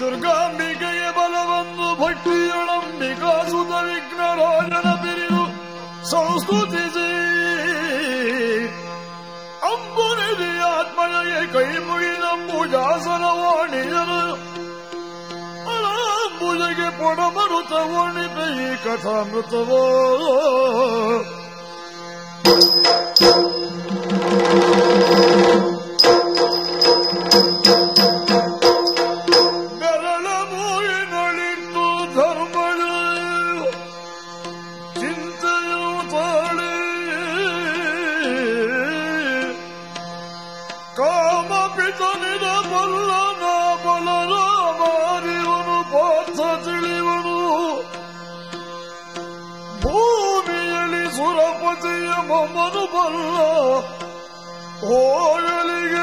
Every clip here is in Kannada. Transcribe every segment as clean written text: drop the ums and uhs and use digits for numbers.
ದುರ್ಗಾಂಬಿಕೆಯ ಬಲವನ್ನು ಭಕ್ತಿಯೊಳಂಬಿಕಾಸುತ ವಿಘ್ನರಾಜನ ಬಿರಿದು ಸಂಸ್ತುತಿಸಿ ಅಂಬುನಿಧಿ ಆತ್ಮನಿಗೆ ಕೈ ಮುಗಿದಂಬುಜಾಸನವಾಣಿಯರು ಅಲಾಂಬುಜಗೆ ಪೊಡಮರುತ ವರ್ಣಿತ ಈ ಕಥಾಮೃತವೋ ಬೆರಳ ಮೂಯಿನಳಿಂದು ಧರ್ಮದ ಚಿಂತೆಯು ತಾಳಿ ಕಾಮಪಿತನಿದ ಬಲ್ಲನ ಬಲರಾಮಾರಿವನು ಪಾರ್ಥ ತಿಳಿವನು ಭೂಮಿಯಲ್ಲಿ ಸುರಪತಿಯ ಮೊಮ್ಮನು ಬಲ್ಲ ಹೋಗಲಿಗೆ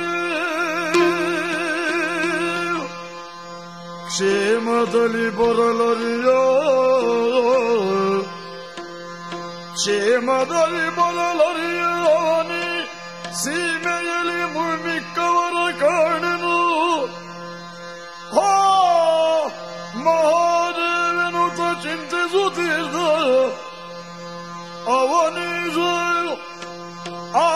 ಕ್ಷೇಮದಲ್ಲಿ ಬರಲರಿಯ ಕ್ಷೇಮದಲ್ಲಿ ಬರಲರಿಯವನಿ ಸೀಮೆಯಲ್ಲಿ ಮುಳ್ಮಿಕ್ಕವರ ಕಾಣೆನು ಹೋ ಮಹಾದೇವನುತ ಚಿಂತಿಸುತ್ತಿದ್ದ ಅವನೀಜ ಆ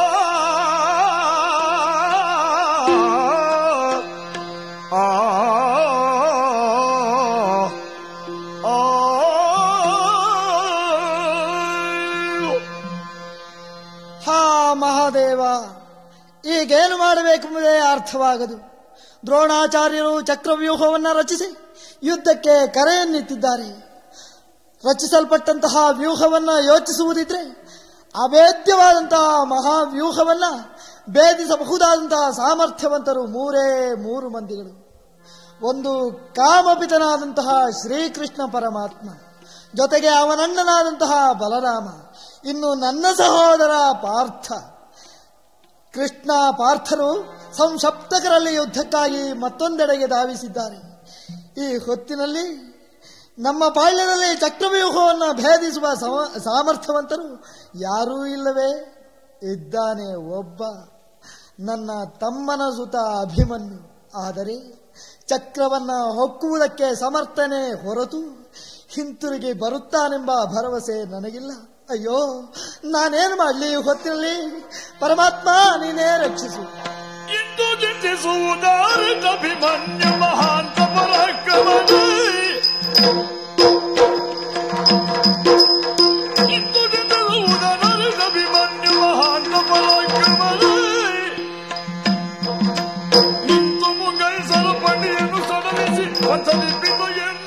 ಮಹಾದೇವ, ಈಗೇನು ಮಾಡಬೇಕೆಂಬುದೇ ಅರ್ಥವಾಗದು. ದ್ರೋಣಾಚಾರ್ಯರು ಚಕ್ರವ್ಯೂಹವನ್ನು ರಚಿಸಿ ಯುದ್ಧಕ್ಕೆ ಕರೆಯನ್ನಿತ್ತಿದ್ದಾರೆ. ರಚಿಸಲ್ಪಟ್ಟಂತಹ ವ್ಯೂಹವನ್ನು ಯೋಚಿಸುವುದಿದ್ರೆ ಅಭೇದ್ಯವಾದಂತಹ ಮಹಾವ್ಯೂಹವನ್ನು ಭೇದಿಸಬಹುದಾದಂತಹ ಸಾಮರ್ಥ್ಯವಂತರು ಮೂರು ಮಂದಿಗಳು. ಒಂದು ಕಾಮಪಿತನಾದಂತಹ ಶ್ರೀಕೃಷ್ಣ ಪರಮಾತ್ಮ, ಜೊತೆಗೆ ಅವನಣ್ಣನಾದಂತಹ ಬಲರಾಮ, ಇನ್ನು ನನ್ನ ಸಹೋದರ ಪಾರ್ಥ. ಕೃಷ್ಣ ಪಾರ್ಥರು ಸಂಸಪ್ತಕರಲ್ಲಿ ಯುದ್ಧಕ್ಕಾಗಿ ಮತ್ತೊಂದೆಡೆಗೆ ಧಾವಿಸಿದ್ದಾರೆ. ಈ ಹೊತ್ತಿನಲ್ಲಿ ನಮ್ಮ ಬಾಳ್ಯದಲ್ಲಿ ಚಕ್ರವ್ಯೂಹವನ್ನು ಭೇದಿಸುವ ಸಾಮರ್ಥ್ಯವಂತರು ಯಾರೂ ಇಲ್ಲವೇ? ಇದ್ದಾನೆ ಒಬ್ಬ, ನನ್ನ ತಮ್ಮನ ಸುತ ಅಭಿಮನ್ಯು. ಆದರೆ ಚಕ್ರವನ್ನು ಹೊಕ್ಕುವುದಕ್ಕೆ ಸಮರ್ಥನೆ ಹೊರತು ಹಿಂತಿರುಗಿ ಬರುತ್ತಾನೆಂಬ ಭರವಸೆ ನನಗಿಲ್ಲ. ಅಯ್ಯೋ, ನಾನೇನು ಮಾಡಲಿ? ಹೊತ್ತಿನಲ್ಲಿ ಪರಮಾತ್ಮ ನೀನೇ ರಕ್ಷಿಸು. ಇಂದು ಚಿಂತಿಸುವುದಾರಿತಭಿಮನ್ಯು ಮಹಾಂತ ಪರಾಕ್ರಮನೇ, ಇಂದು ಚಿಂತಿಸುವುದಾರಿತಭಿಮನ್ಯು ಮಹಾಂತ ಪರಾಕ್ರಮನೇ, ನಿಂತು ಮುಂಗೈಸಲ ಪಂಡಿಯನ್ನು ಸಡಲಿಸಿ ಪಥದಿಪ್ಪಿತು ಎಂದ.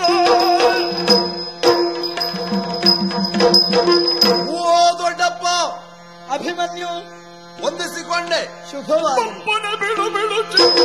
ದೊಡ್ಡಪ್ಪ ಅಭಿಮನ್ಯು, ಹೊಂದಿಸಿಕೊಂಡೆ. ಶುಭವಾಗಿ. ಬಿಡು ಬಿಡು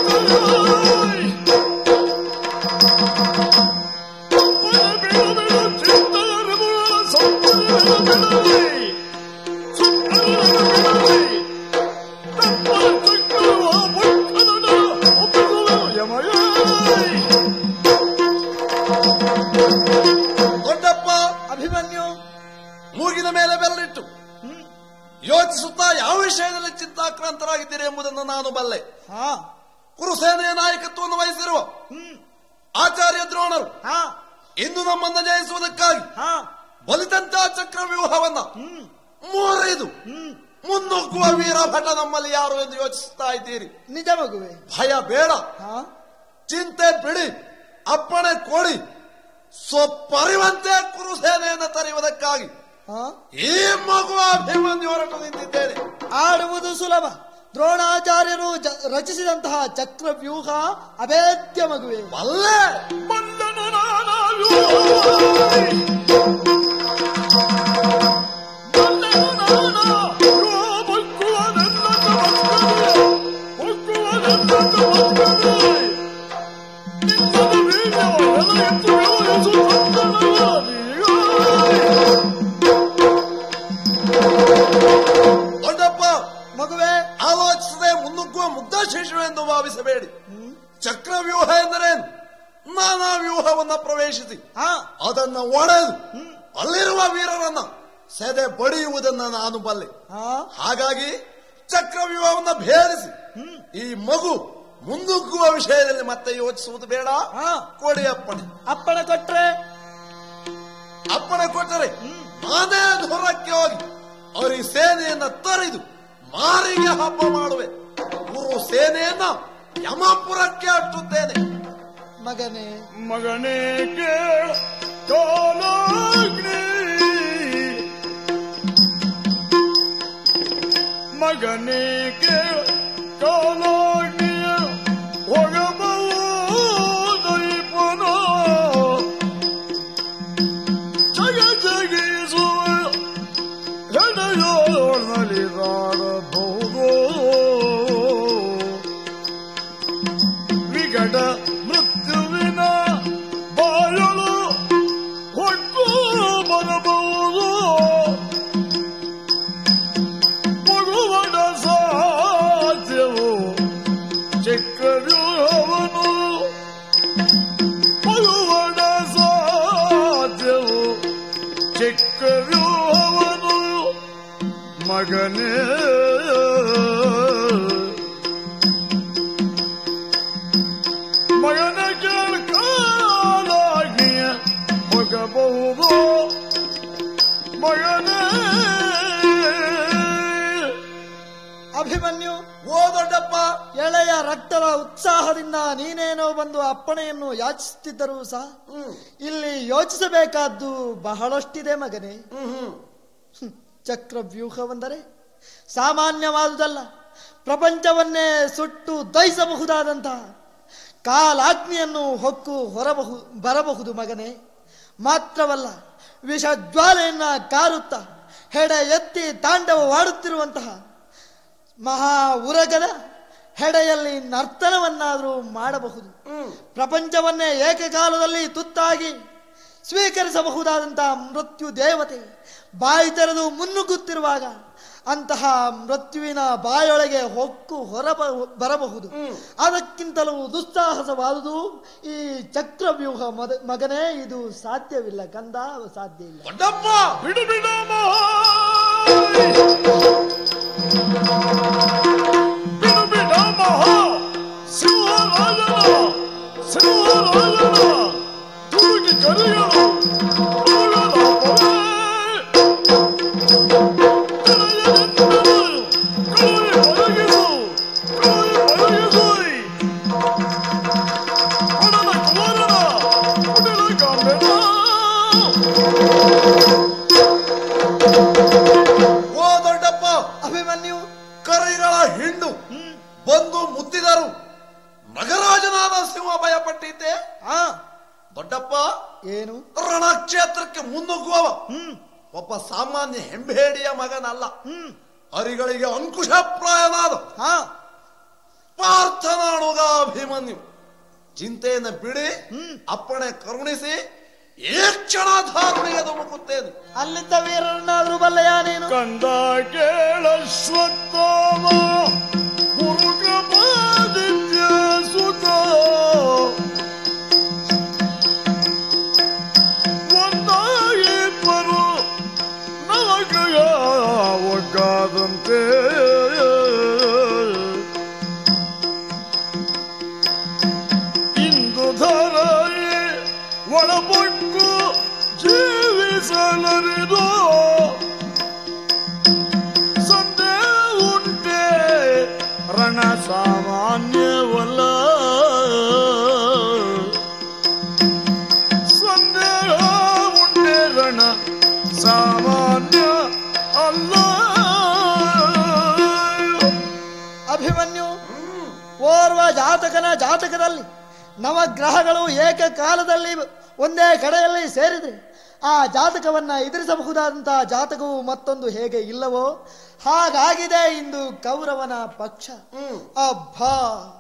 ದೊಡ್ಡಪ್ಪ ಅಭಿಮನ್ಯು ಮೂಗಿನ ಮೇಲೆ ಬೆರಳಿಟ್ಟು ಯೋಚಿಸುತ್ತಾ ಯಾವ ವಿಷಯದಲ್ಲಿ ಚಿಂತಾಕ್ರಾಂತರಾಗಿದ್ದೀರಿ ಎಂಬುದನ್ನು ನಾನು ಬಲ್ಲೆ. ಕುರುಸೇನೆಯ ನಾಯಕತ್ವವನ್ನು ವಹಿಸಿರುವ ಆಚಾರ್ಯ ದ್ರೋಣರು ಇಂದು ನಮ್ಮನ್ನು ಜಯಿಸುವುದಕ್ಕಾಗಿ ಬಲಿತಂತಹ ಚಕ್ರವ್ಯೂಹವನ್ನ ಮೂರೈದು ಮುನ್ನುಗ್ಗುವ ವೀರಭಟ ನಮ್ಮಲ್ಲಿ ಯಾರು ಎಂದು ಯೋಚಿಸುತ್ತಾ ಇದ್ದೀರಿ. ನಿಜ ಮಗುವೆ, ಭಯ ಬೇಡ, ಚಿಂತೆ ಬಿಡಿ, ಅಪ್ಪಣೆ ಕೊಡಿ. ಸ್ವಪರಿವಂತೆ ಕುರುಸೇನೆಯನ್ನು ತರೆಯುವುದಕ್ಕಾಗಿ ಈ ಮಗು ಅಭಿಮನ್ಯು ಹೊರಟು ನಿಂತಿದ್ದೇನೆ. ಆಡುವುದು ಸುಲಭ. ದ್ರೋಣಾಚಾರ್ಯರು ರಚಿಸಿದಂತಹ ಚಕ್ರವ್ಯೂಹ ಅಭೇದ್ಯ ಮಗುವೆ. ಬಲ್ಲೆ ದೊಡ್ಡಪ್ಪ ಮಗುವೆ, ಆಲೋಚಿಸದೆ ಮುನ್ನುಗ್ಗುವ ಮುಗ್ಧ ಶಿಶು ಎಂದು ಭಾವಿಸಬೇಡಿ. ಚಕ್ರವ್ಯೂಹ ಎಂದರೇನು? ನಾನಾ ವ್ಯೂಹವನ್ನ ಪ್ರವೇಶಿಸಿ ಅದನ್ನು ಒಡೆದು ಅಲ್ಲಿರುವ ವೀರರನ್ನ ಸೆದೆ ಬಡಿಯುವುದನ್ನ ನಾನು ಬಲ್ಲೆ. ಹಾಗಾಗಿ ಚಕ್ರವ್ಯೂಹವನ್ನ ಭೇದಿಸಿ ಈ ಮಗು ಮುಂದುಕ್ಕುವ ವಿಷಯದಲ್ಲಿ ಮತ್ತೆ ಯೋಚಿಸುವುದು ಬೇಡ. ಕೊಡಿ ಅಪ್ಪಣೆ. ಅಪ್ಪಣೆ ಕೊಟ್ರೆ ಅಪ್ಪಣೆ ಕೊಟ್ಟರೆ ನಾನೇ ದೂರಕ್ಕೆ ಹೋಗಿ ಅವರಿಗೆ ಸೇನೆಯನ್ನ ತರಿದು ಮಾರಿಗೆ ಹಬ್ಬ ಮಾಡುವೆ. ಗುರು ಸೇನೆಯನ್ನ ಯಮಪುರಕ್ಕೆ ಅಟ್ಟುತ್ತೇನೆ. ಮಗನೇ ಮಗನೇ ಕೇಳ ಕಾಲಾಗ್ನಿ, ಮಗನೇ ಕೇಳ ಕಾಲಾಗ್ನಿಯ ಹೋಗಬಹುದೈಪುನ ಜಗ ಜಗಿಸುವ ಹೆಣೆಯೋರ್ನಲಿದಾಡಬಹುದು ವಿಕಟ ಮೃತ್ಯುವಿನ ಬಾಯಲು ಹೊಟ್ಟು ಬರಬಹುದು. ಮಗುವನ ಸಾಧ್ಯವು ಚಕ್ರವ್ಯೂಹವನು, ಮಗುವನ ಸಾಧ್ಯವು ಚಕ್ರವ್ಯೂಹವನು. ಮಗನೇ ಮಗನ ಕಾಲಾಗ್ನಿಯ ಹೋಗಬಹುದು. ಮಗನೇ ಅಭಿಮನ್ಯು, ಓ ದೊಡ್ಡಪ್ಪ, ಎಳೆಯ ರಕ್ತದ ಉತ್ಸಾಹದಿಂದ ನೀನೇನೋ ಬಂದು ಅಪ್ಪಣೆಯನ್ನು ಯಾಚಿಸುತ್ತಿದ್ದರೂ ಸಹ ಇಲ್ಲಿ ಯೋಚಿಸಬೇಕಾದ್ದು ಬಹಳಷ್ಟಿದೆ ಮಗನೇ. ಚಕ್ರವ್ಯೂಹವೆಂದರೆ ಸಾಮಾನ್ಯವಾದುದಲ್ಲ. ಪ್ರಪಂಚವನ್ನೇ ಸುಟ್ಟು ದಹಿಸಬಹುದಾದಂತಹ ಕಾಲಾಗ್ನಿಯನ್ನು ಹೊಕ್ಕು ಬರಬಹುದು ಮಗನೇ. ಮಾತ್ರವಲ್ಲ, ವಿಷಜ್ವಾಲೆಯನ್ನ ಕಾರುತ್ತ ಹೆಡೆ ಎತ್ತಿ ತಾಂಡವವಾಡುತ್ತಿರುವಂತಹ ಮಹಾ ಉರಗದ ಹೆಡೆಯಲ್ಲಿ ನರ್ತನವನ್ನಾದರೂ ಮಾಡಬಹುದು. ಪ್ರಪಂಚವನ್ನೇ ಏಕಕಾಲದಲ್ಲಿ ತುತ್ತಾಗಿ ಸ್ವೀಕರಿಸಬಹುದಾದಂತಹ ಮೃತ್ಯು ದೇವತೆ ಬಾಯಿ ತೆರೆದು ಮುನ್ನುಗ್ಗುತ್ತಿರುವಾಗ ಅಂತಹ ಮೃತ್ಯುವಿನ ಬಾಯೊಳಗೆ ಹೊಕ್ಕು ಬರಬಹುದು. ಅದಕ್ಕಿಂತಲೂ ದುಸ್ಸಾಹಸವಾದುದು ಈ ಚಕ್ರವ್ಯೂಹ ಮಗನೇ. ಇದು ಸಾಧ್ಯವಿಲ್ಲ ಕಂದ, ಸಾಧ್ಯ ಇಲ್ಲ. ಬಿಡು ಬಿಡಮ್ಮ, ಬಿಡು ಬಿಡಮ್ಮ, ಸಿಂಹರಾಜನ ತುರುಗಿ ಕರೆಯಲು ಅಭಿಮನ್ಯು, ಕರೈಗಳ ಹಿಂಡು ಬಂದು ಮುತ್ತಿದರು. ನಗರಾಜನಾದ ಸಿಂಹ ಭಯಪಟ್ಟಿದ್ದೆ. ದೊಡ್ಡಪ್ಪ, ಏನು ರಣಕ್ಷೇತ್ರಕ್ಕೆ ಮುನ್ನುಗ್ಗುವವ ಒಬ್ಬ ಸಾಮಾನ್ಯ ಹೆಂಬೇಡಿಯ ಮಗನಲ್ಲ. ಹರಿಗಳಿಗೆ ಅಂಕುಶಪ್ರಾಯನಾದ ಪಾರ್ಥನಾಡುಗ ಅಭಿಮನ್ಯು. ಚಿಂತೆಯನ್ನು ಬಿಡಿ, ಅಪ್ಪಣೆ ಕರುಣಿಸಿ ಈ ಕ್ಷಣ ಧಾರುಣಿಗೆ ಧುಮುಕುತ್ತೇನೆ. ಅಲ್ಲಿದ್ದ ವೀರರನ್ನಾದ್ರೂ ಬಲ್ಲಯ ನೀನು? ಕಂದ ಕೇಳಶ್ವತ್ಥಾಮ ಗುರುಕೃಪಾದಿತ್ಯ ಸುತ ಒಂದಾಗಿ ಬರು ನವಗ್ರಹ ಒಗ್ಗಾದಂತೆ ಇಂದು ಧರೆ ಒಳಪಟ್ಟು ಜೀವಿಸಲರಿದು ಸಂದೇಹ ಉಂಟೆ ರಣ ಸಾಮಾನ್ಯವಲ್ಲ. ಸಂದೇಹ ಉಂಟೆ ರಣ ಸಾಮಾನ್ಯ ಅಲ್ಲ. ಅಭಿಮನ್ಯು, ಓರ್ವ ಜಾತಕನ ಜಾತಕದಲ್ಲಿ ನವಗ್ರಹಗಳು ಏಕಕಾಲದಲ್ಲಿ ಒಂದೇ ಕಡೆಯಲ್ಲಿ ಸೇರಿದ್ರೆ ಆ ಜಾತಕವನ್ನ ಎದುರಿಸಬಹುದಾದಂತಹ ಜಾತಕವು ಮತ್ತೊಂದು ಹೇಗೆ ಇಲ್ಲವೋ ಹಾಗಾಗಿದೆ ಇಂದು ಕೌರವನ ಪಕ್ಷ. ಅಬ್ಬಾ,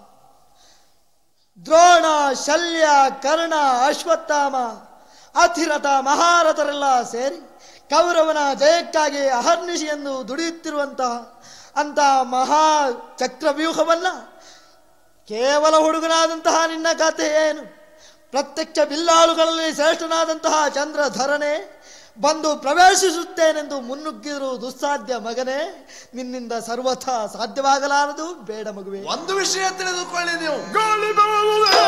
ದ್ರೋಣ, ಶಲ್ಯ, ಕರ್ಣ, ಅಶ್ವತ್ಥಾಮ, ಅತಿರಥ, ಮಹಾರಥರೆಲ್ಲ ಸೇರಿ ಕೌರವನ ಜಯಕ್ಕಾಗಿ ಅಹರ್ನಿಶಿ ಎಂದು ದುಡಿಯುತ್ತಿರುವಂತಹ ಅಂತಹ ಮಹಾ ಚಕ್ರವ್ಯೂಹವನ್ನ ಕೇವಲ ಹುಡುಗನಾದಂತಹ ನಿನ್ನ ಕಥೆ ಏನು? ಪ್ರತ್ಯಕ್ಷ ಬಿಲ್ಲಾಳುಗಳಲ್ಲಿ ಶ್ರೇಷ್ಠನಾದಂತಹ ಚಂದ್ರಧರನೇ, ಬಂದು ಪ್ರವೇಶಿಸುತ್ತೇನೆಂದು ಮುನ್ನುಗ್ಗಿರು ದುಸ್ಸಾಧ್ಯ ಮಗನೇ. ನಿನ್ನಿಂದ ಸರ್ವಥಾ ಸಾಧ್ಯವಾಗಲಾರದು. ಬೇಡ ಮಗುವೆ. ಒಂದು ವಿಷಯ ತಿಳಿದುಕೊಳ್ಳಿ ನೀವು. ಗಾಳಿ ಬೆವರುವುದೇ,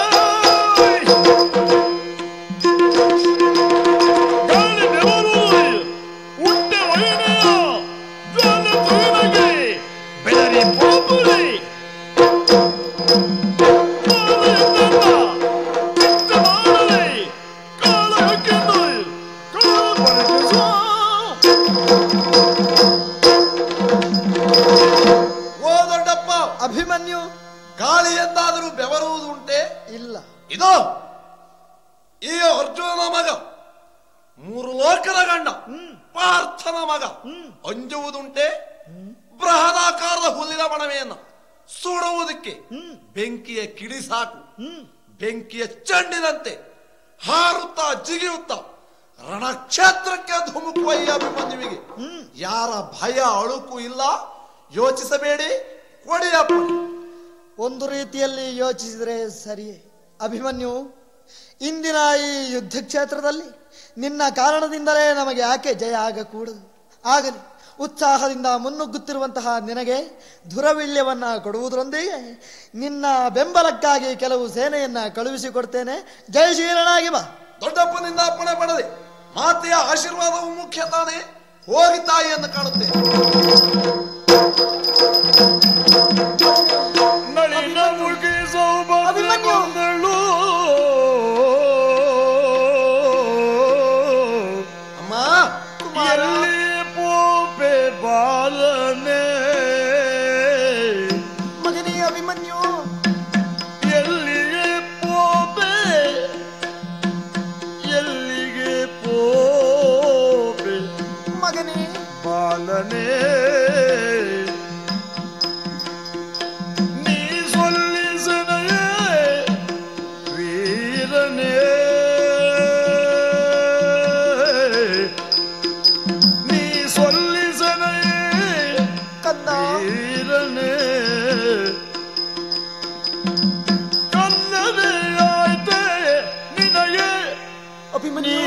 ಗಾಳಿ ಬೆವರುವುದೇ, ಉಂಟೆ ವೈನೆಯ ಜ್ವಾಲ ತುಯಿನಗೆ ಬೆದರಿ ಪೋಪುರಿ ಅಭಿಮನ್ಯು, ಗಾಳಿ ಎಂದಾದರೂ ಬೆವರುವುದು ಉಂಟೆ? ಇಲ್ಲ. ಇದು ಈ ಅರ್ಜುನನ ಮಗ, ಮೂರು ಲೋಕದ ಗಂಡ ಪಾರ್ಥನ ಮಗ ಅಂಜುವುದುಂಟೆ? ಬೃಹದಾಕಾರದ ಹುಲ್ಲಿನ ಬಣವೆಯನ್ನು ಸುಡುವುದಕ್ಕೆ ಬೆಂಕಿಯ ಕಿಡಿ ಸಾಕು. ಬೆಂಕಿಯ ಚೆಂಡಿನಂತೆ ಹಾರುತ್ತಾ ಜಿಗಿಯುತ್ತಾ ರಣಕ್ಷೇತ್ರಕ್ಕೆ ಧುಮುಕುವ ಈ ಅಭಿಮನ್ಯುವಿಗೆ ಯಾರ ಭಯ ಅಳುಕು ಇಲ್ಲ. ಯೋಚಿಸಬೇಡಿ, ಕೊಡಿಯಪ್ಪ. ಒಂದು ರೀತಿಯಲ್ಲಿ ಯೋಚಿಸಿದರೆ ಸರಿಯೇ ಅಭಿಮನ್ಯು. ಇಂದಿನ ಈ ಯುದ್ಧ ಕ್ಷೇತ್ರದಲ್ಲಿ ನಿನ್ನ ಕಾರಣದಿಂದಲೇ ನಮಗೆ ಯಾಕೆ ಜಯ ಆಗಕೂಡದು? ಆಗಲಿ, ಉತ್ಸಾಹದಿಂದ ಮುನ್ನುಗ್ಗುತ್ತಿರುವಂತಹ ನಿನಗೆ ದುರವಿಳ್ಯವನ್ನ ಕೊಡುವುದರೊಂದಿಗೆ ನಿನ್ನ ಬೆಂಬಲಕ್ಕಾಗಿ ಕೆಲವು ಸೇನೆಯನ್ನ ಕಳುಹಿಸಿಕೊಡ್ತೇನೆ. ಜಯಶೀಲನಾಗಿ ಬಾ. ದೊಡ್ಡಪ್ಪನಿಂದ ಅಪ್ಪಣೆ ಪಡೆದೆ. ಮಾತೆಯ ಆಶೀರ್ವಾದವು ಮುಖ್ಯ ತಾನೇ. ಹೋಗಿ ತಾಯಿಯನ್ನು ಕಾಣುತ್ತೇನೆ. ನಳಿನ ಮುಗಿ ಸೌಭಾಗ್ಯ ಬಂದಳು. ಅಮ್ಮ, ಎಲ್ಲಿ ಪೋಪೆ ಬಾಲನೆ ಮಗನೇ ಅಭಿಮನ್ಯು. ಎಲ್ಲಿಗೆ ಪೋಪೆ, ಎಲ್ಲಿಗೆ ಪೋಪೆ ಮಗನೇ ಬಾಲನೆ, ನೀ ಸೊಲ್ಲಿಸನೆಯೇ ವೀರನೇ, ನೀ ಸೊಲ್ಲಿಸನೆಯೇ ಕಂದ. ವೀರನೇ, ಕನ್ನಡೆ ಆಯ್ತೆ ನಿನಗೆ ಅಭಿಮನ್ಯು,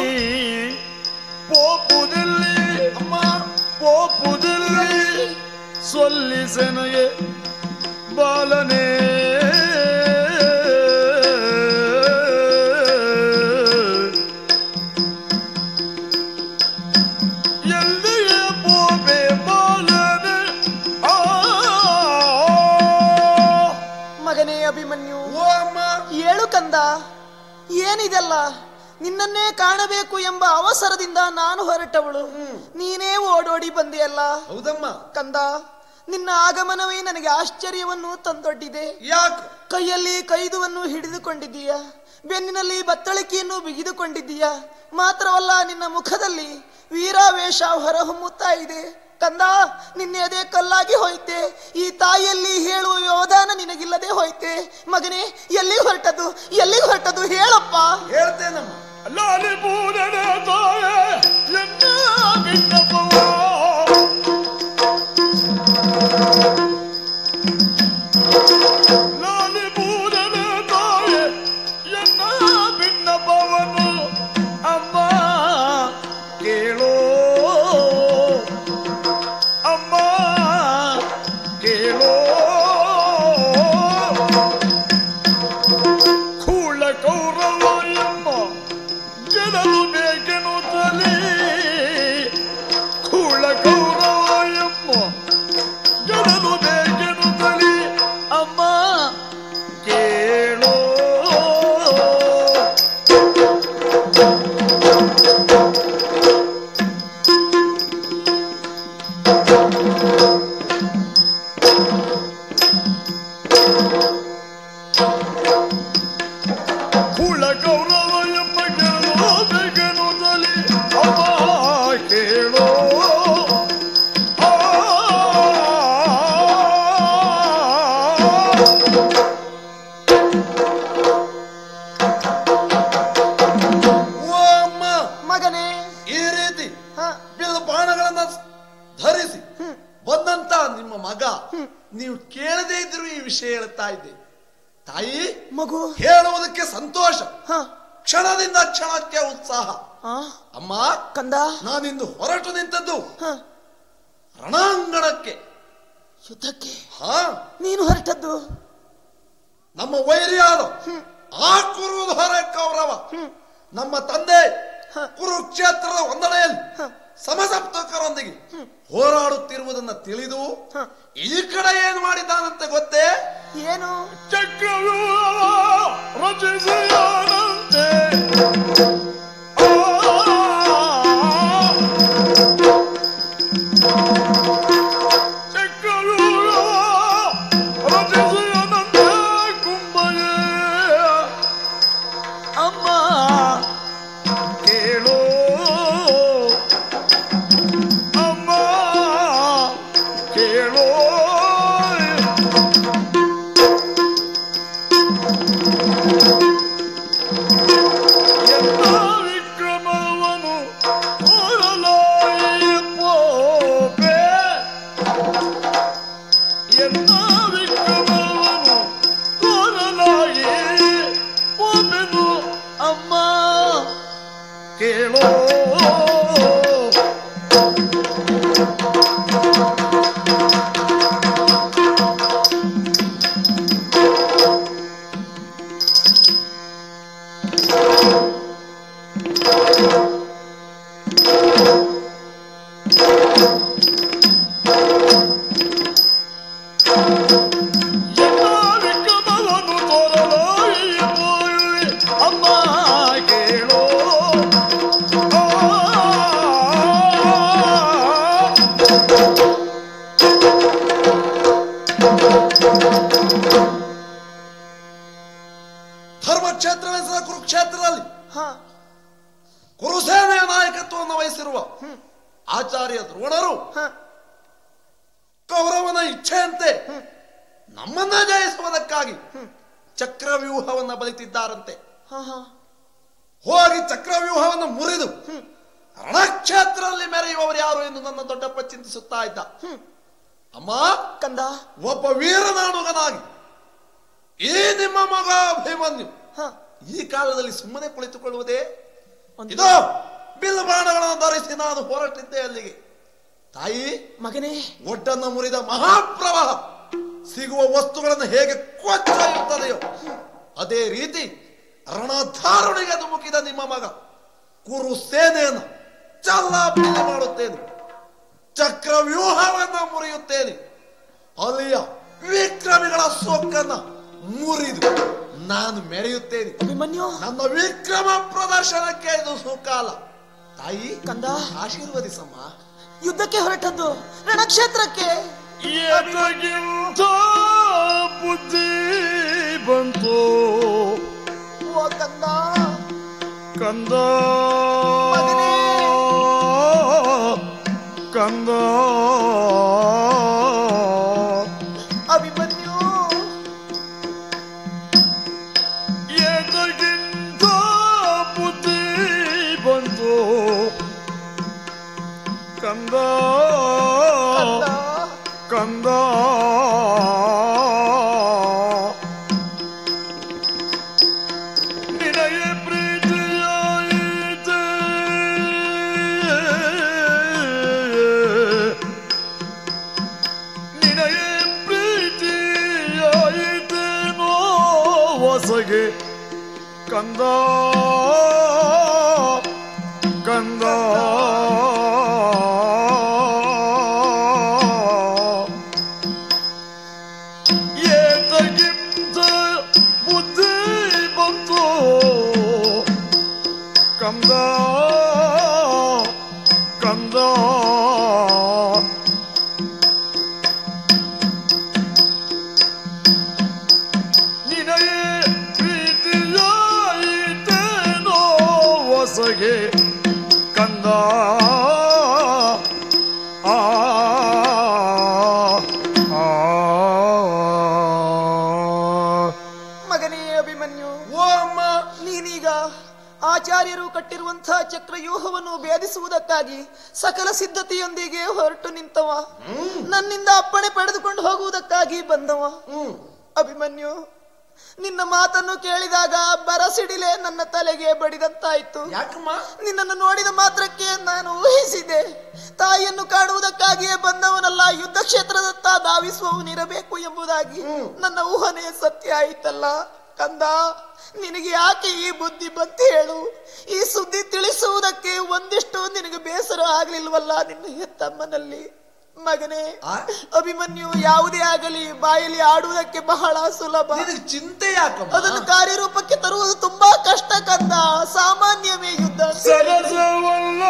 ಪೋಪುದಿಲ್ಲಿ ಅಮ್ಮ, ಪೋಪುದಿಲ್ಲಿ ಸೊಲ್ಲಿಸೆನಗೆ ಬಾಲನೆ, ಎಲ್ಲಿಗೆ ಪೋಪೆ ಬಾಲನೆ. ಮಗನೇ ಅಭಿಮನ್ಯು. ಓ ಅಮ್ಮ, ಏಳು ಕಂದ. ಏನಿದೆಲ್ಲ? ನಿನ್ನನ್ನೇ ಕಾಣಬೇಕು ಎಂಬ ಅವಸರದಿಂದ ನಾನು ಹೊರಟವಳು, ನೀನೇ ಓಡೋಡಿ ಬಂದೆಯಲ್ಲ. ಹೌದಮ್ಮ. ಕಂದ, ನಿನ್ನ ಆಗಮನವೇ ನನಗೆ ಆಶ್ಚರ್ಯವನ್ನು ತಂದೊಡ್ಡಿದೆ. ಯಾಕೆ? ಕೈಯಲ್ಲಿ ಕೈದುವನ್ನು ಹಿಡಿದುಕೊಂಡಿದ್ದೀಯ, ಬೆನ್ನಿನಲ್ಲಿ ಬತ್ತಳಿಕೆಯನ್ನು ಬಿಗಿದುಕೊಂಡಿದ್ದೀಯ. ಮಾತ್ರವಲ್ಲ, ನಿನ್ನ ಮುಖದಲ್ಲಿ ವೀರಾವೇಶ ಹೊರಹೊಮ್ಮುತ್ತಾ ಇದೆ. ಕಂದ, ನಿನ್ನೆ ಅದೇ ಕಲ್ಲಾಗಿ ಹೋಯ್ತೆ. ಈ ತಾಯಿಯಲ್ಲಿ ಹೇಳುವ ವ್ಯವಧಾನ ನಿನಗಿಲ್ಲದೆ ಹೋಯ್ತೆ. ಮಗನೇ, ಎಲ್ಲಿಗೆ ಹೊರಟದು? ಎಲ್ಲಿಗೆ ಹೊರಟದು? ಹೇಳಪ್ಪ. ಹೇಳ್ತೇನಮ್ಮ. ಲಾಲಿ ಬೂದನ ತಾಯೆ ಎನ್ನ ಬಿನ್ನಪವ, ಲಾಲಿ ಬೂದನ ತಾಯೆ ಎನ್ನ ಬಿನ್ನಪವನು ಅಮ್ಮ ಕೇಳೋ, ಅಮ್ಮ ಕೇಳೋ. ಕೂಳ ಕೌರವ ಎಂಬ ಗೆಲ್ಲಲು ಬೇಕೆನು ತಲಿ, ಕೂಳ ಕೌರವ ಎಂಬ ಗೆಲ್ಲಲು ಬೇಕೆನು ತಲಿ ಅಮ್ಮ ಕೇಳೋ. ಕೂಳ ಕೌರವ ಎಂಬ ಗೆಲ್ಲಲು ಬೇಕೆನು ತಲಿ ಅಮ್ಮ ಕೇಳೋ. ಓ ಅಮ್ಮ, ಮಗನೇ. ಈ ರೀತಿ ಹ, ಬಿಲ್ಲು ಬಾಣಗಳನ್ನ ಧರಿಸಿ ಬಂದಂತ ನಿಮ್ಮ ಮಗ ನೀವು ಕೇಳದೇ ಇದ್ರು ಈ ವಿಷಯ ಹೇಳ್ತಾ ಇದ್ದೆ. ತಾಯಿ, ಮಗು. ಹೇಳುವುದಕ್ಕೆ ಸಂತೋಷ, ಹ, ಕ್ಷಣದಿಂದ ಕ್ಷಣಕ್ಕೆ ಉತ್ಸಾಹ. ಆ ಅಮ್ಮ ಕಂದ ನಾನಿಂದು ಹೊರಟು ನಿಂತದ್ದು ಹ, ರಣಾಂಗಣಕ್ಕೆ. ಯುದ್ಧಕ್ಕೆ ಹಾ, ನೀನು ಹೊರಟದ್ದು? ನಮ್ಮ ವೈರಿಯಾದ ಆ ಕುರುಧರ ಕೌರವ ನಮ್ಮ ತಂದೆ ಕುರುಕ್ಷೇತ್ರದ ಒಂದನೆಯಲ್ಲಿ ಸಮಸಪ್ತಕರೊಂದಿಗೆ ಹೋರಾಡುತ್ತಿರುವುದನ್ನು ತಿಳಿದು ಈ ಕಡೆ ಏನು ಮಾಡಿದ್ದಾನಂತೆ ಗೊತ್ತೇ? ಏನು? ಚಕ್ರವ್ಯೂಹ ರಚಿಸಿಯಾನಂತೆ. ಚಕ್ರವ್ಯೂಹ ರಚಿಸಿಯಾನಂತೆ ಕುಂಭಯೇ. ಅಮ್ಮ ಕೇಳೋ, ಅಮ್ಮ ಕೇಳೋ. ಎಲ್ಲ ವಿಕ್ರಮವನ್ನು ತೋರಲಾಯಿ ಪೋಪೆ. ಎಲ್ಲ ವಿಕ್ರಮವನ್ನು ತೋರಲಾಗಿ ಪೋಪೆನು. ಅಮ್ಮ ಕೇಳೋ. ಎಲ್ಲ ವಿಕ್ರಮವನ್ನು ತೋರಲಾಗಿ ಪೋಯುವೆ. ಅಮ್ಮ ಕೇಳೋ. ಧರ್ಮಕ್ಷೇತ್ರವೆನಿಸಿದ ಕುರುಕ್ಷೇತ್ರದಲ್ಲಿ ಹ, ಕುರುಸೇನೆಯ ನಾಯಕತ್ವವನ್ನು ವಹಿಸಿರುವ ಆಚಾರ್ಯ ದ್ರೋಣರು ಹ, ಕೌರವನ ಇಚ್ಛೆಯಂತೆ ನಮ್ಮನ್ನ ಜಯಿಸುವುದಕ್ಕಾಗಿ ಚಕ್ರವ್ಯೂಹವನ್ನು ಬಲಿತಿದ್ದಾರಂತೆ. ಹ, ಹ. ಹೋಗಿ ಚಕ್ರವ್ಯೂಹವನ್ನು ಮುರಿದು ರಣಕ್ಷೇತ್ರದಲ್ಲಿ ಮೆರೆಯುವವರು ಯಾರು ಎಂದು ನನ್ನ ದೊಡ್ಡಪ್ಪ ಚಿಂತಿಸುತ್ತಾ ಇದ್ದ. ಅಮ್ಮ ಕಂದ ಒಬ್ಬ ವೀರನಾನುಗನಾಗಿ ಈ ನಿಮ್ಮ ಮಗ ಅಭಿಮನ್ಯು ಹ, ಈ ಕಾಲದಲ್ಲಿ ಸುಮ್ಮನೆ ಕುಳಿತುಕೊಳ್ಳುವುದೇ? ಒಂದು- ಇದೋ ಬಿಲ್ಲು ಬಾಣಗಳನ್ನು ಧರಿಸಿ ನಾನು ಹೊರಟಿದ್ದೆ ಅಲ್ಲಿಗೆ. ತಾಯಿ, ಮಗನೇ ಒಡ್ಡನ್ನು ಮುರಿದ ಮಹಾಪ್ರವಾಹ ಸಿಗುವ ವಸ್ತುಗಳನ್ನು ಹೇಗೆ ಕೊಚ್ಚಾಯುತ್ತದೆಯೋ ಅದೇ ರೀತಿ ರಣಧಾರುಣಿಗೆ ಧುಮುಕಿದ ನಿಮ್ಮ ಮಗ ಕುರು ಸೇನೆಯನ್ನು ಚಲ್ಲಾಪಿಲ್ಲಿ ಮಾಡುತ್ತೇನೆ. ಚಕ್ರವ್ಯೂಹವನ್ನು ಮುರಿಯುತ್ತೇನೆ. ಅಲ್ಲಿಯ ವಿಕ್ರಮಿಗಳ ಸೊಕ್ಕನ್ನ ಮುರಿದು ನಾನು ಮೆರೆಯುತ್ತೇನೆ. ಅಭಿಮನ್ಯು ನನ್ನ ವಿಕ್ರಮ ಪ್ರದರ್ಶನಕ್ಕೆ ಇದು ಸುಕಾಲ. ತಾಯಿ, ಕಂದ ಆಶೀರ್ವದಿಸಮ್ಮ. ಯುದ್ಧಕ್ಕೆ ಹೊರಟದ್ದು ರಣಕ್ಷೇತ್ರಕ್ಕೆ. ಎದಗಿಂತ ಬುದ್ಧಿ ಬಂತು ಓ ಕಂದ ಕಂದ ಮಗನೇ. ಕಂದ. ಅಭಿಮನ್ಯು ಎದಗಿಂತ ಬುದ್ಧಿ ಬಂತು ಕಂದ. ಕಂದ ಕಂದ. ನಿನಗೆ ಪ್ರೀತಿಯಾಯಿತೆ ನಿನಗೆ ಪ್ರೀತಿಯಾಯಿತೇನೋ ಹೊಸಗೆ ಕಂದ. ಕಂದ. ಏತಗಿಂತ ಬುದ್ಧಿ ಬಂತು ಕಂದ. ಕಂದ. ನಿನಗೆ ಪ್ರೀತಿಯಾಯಿತೇನೋ ಹೊಸಗೆ ಕಂದ. ಆ ಆ ಮಗನೇ ಅಭಿಮನ್ಯು, ಓ ಅಮ್ಮ, ನೀನೀಗ ಆಚಾರ್ಯರು ಕಟ್ಟಿರುವಂತಹ ಚಕ್ರವ್ಯೂಹವನ್ನು ಭೇದಿಸುವುದಕ್ಕಾಗಿ ಸಕಲ ಸಿದ್ಧತೆಯೊಂದಿಗೆ ಹೊರಟು ನಿಂತವ. ನನ್ನಿಂದ ಅಪ್ಪಣೆ ಪಡೆದುಕೊಂಡು ಹೋಗುವುದಕ್ಕಾಗಿ ಬಂದವ. ಅಭಿಮನ್ಯು, ನಿನ್ನ ಮಾತನ್ನು ಕೇಳಿದಾಗ ಬರಸಿಡಿಲೆ ನನ್ನ ತಲೆಗೆ ಬಡಿದಂತಾಯ್ತು. ಯಾಕಮ್ಮ? ನಿನ್ನನ್ನು ನೋಡಿದ ಮಾತ್ರಕ್ಕೆ ನಾನು ಊಹಿಸಿದೆ, ತಾಯಿಯನ್ನು ಕಾಣುವುದಕ್ಕಾಗಿಯೇ ಬಂದವನಲ್ಲ, ಯುದ್ಧ ಕ್ಷೇತ್ರದತ್ತ ಧಾವಿಸುವವನಿರಬೇಕು ಎಂಬುದಾಗಿ. ನನ್ನ ಊಹನೆ ಸತ್ಯ ಆಯ್ತಲ್ಲ ಕಂದ. ನಿನಗೆ ಯಾಕೆ ಈ ಬುದ್ಧಿ ಬಂತು ಹೇಳು? ಈ ಸುದ್ದಿ ತಿಳಿಸುವುದಕ್ಕೆ ಒಂದಿಷ್ಟು ನಿನಗೆ ಬೇಸರ ಆಗ್ಲಿಲ್ವಲ್ಲ ನಿನ್ನ ಹೆತ್ತಮ್ಮನಲ್ಲಿ? ಮಗನೇ, ಅಭಿಮನ್ಯು ಯಾವುದೇ ಆಗಲಿ ಬಾಯಲ್ಲಿ ಆಡುವುದಕ್ಕೆ ಬಹಳ ಸುಲಭ. ಚಿಂತೆ ಯಾಕಮ್ಮ? ಅದನ್ನು ಕಾರ್ಯರೂಪಕ್ಕೆ ತರುವುದು ತುಂಬಾ ಕಷ್ಟ ಕಂದ. ಸಾಮಾನ್ಯವೇ ಯುದ್ಧ. ಸರಸವಲ್ಲ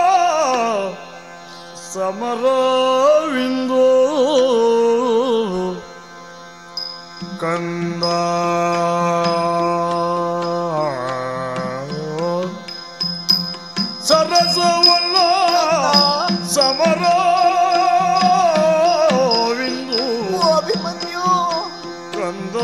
ಸಮರವಿಂದು ಕಂದ. ಸರಸವಲ್ಲ ಸಮರ ಅಭಿಮನ್ಯು ಕಂದ.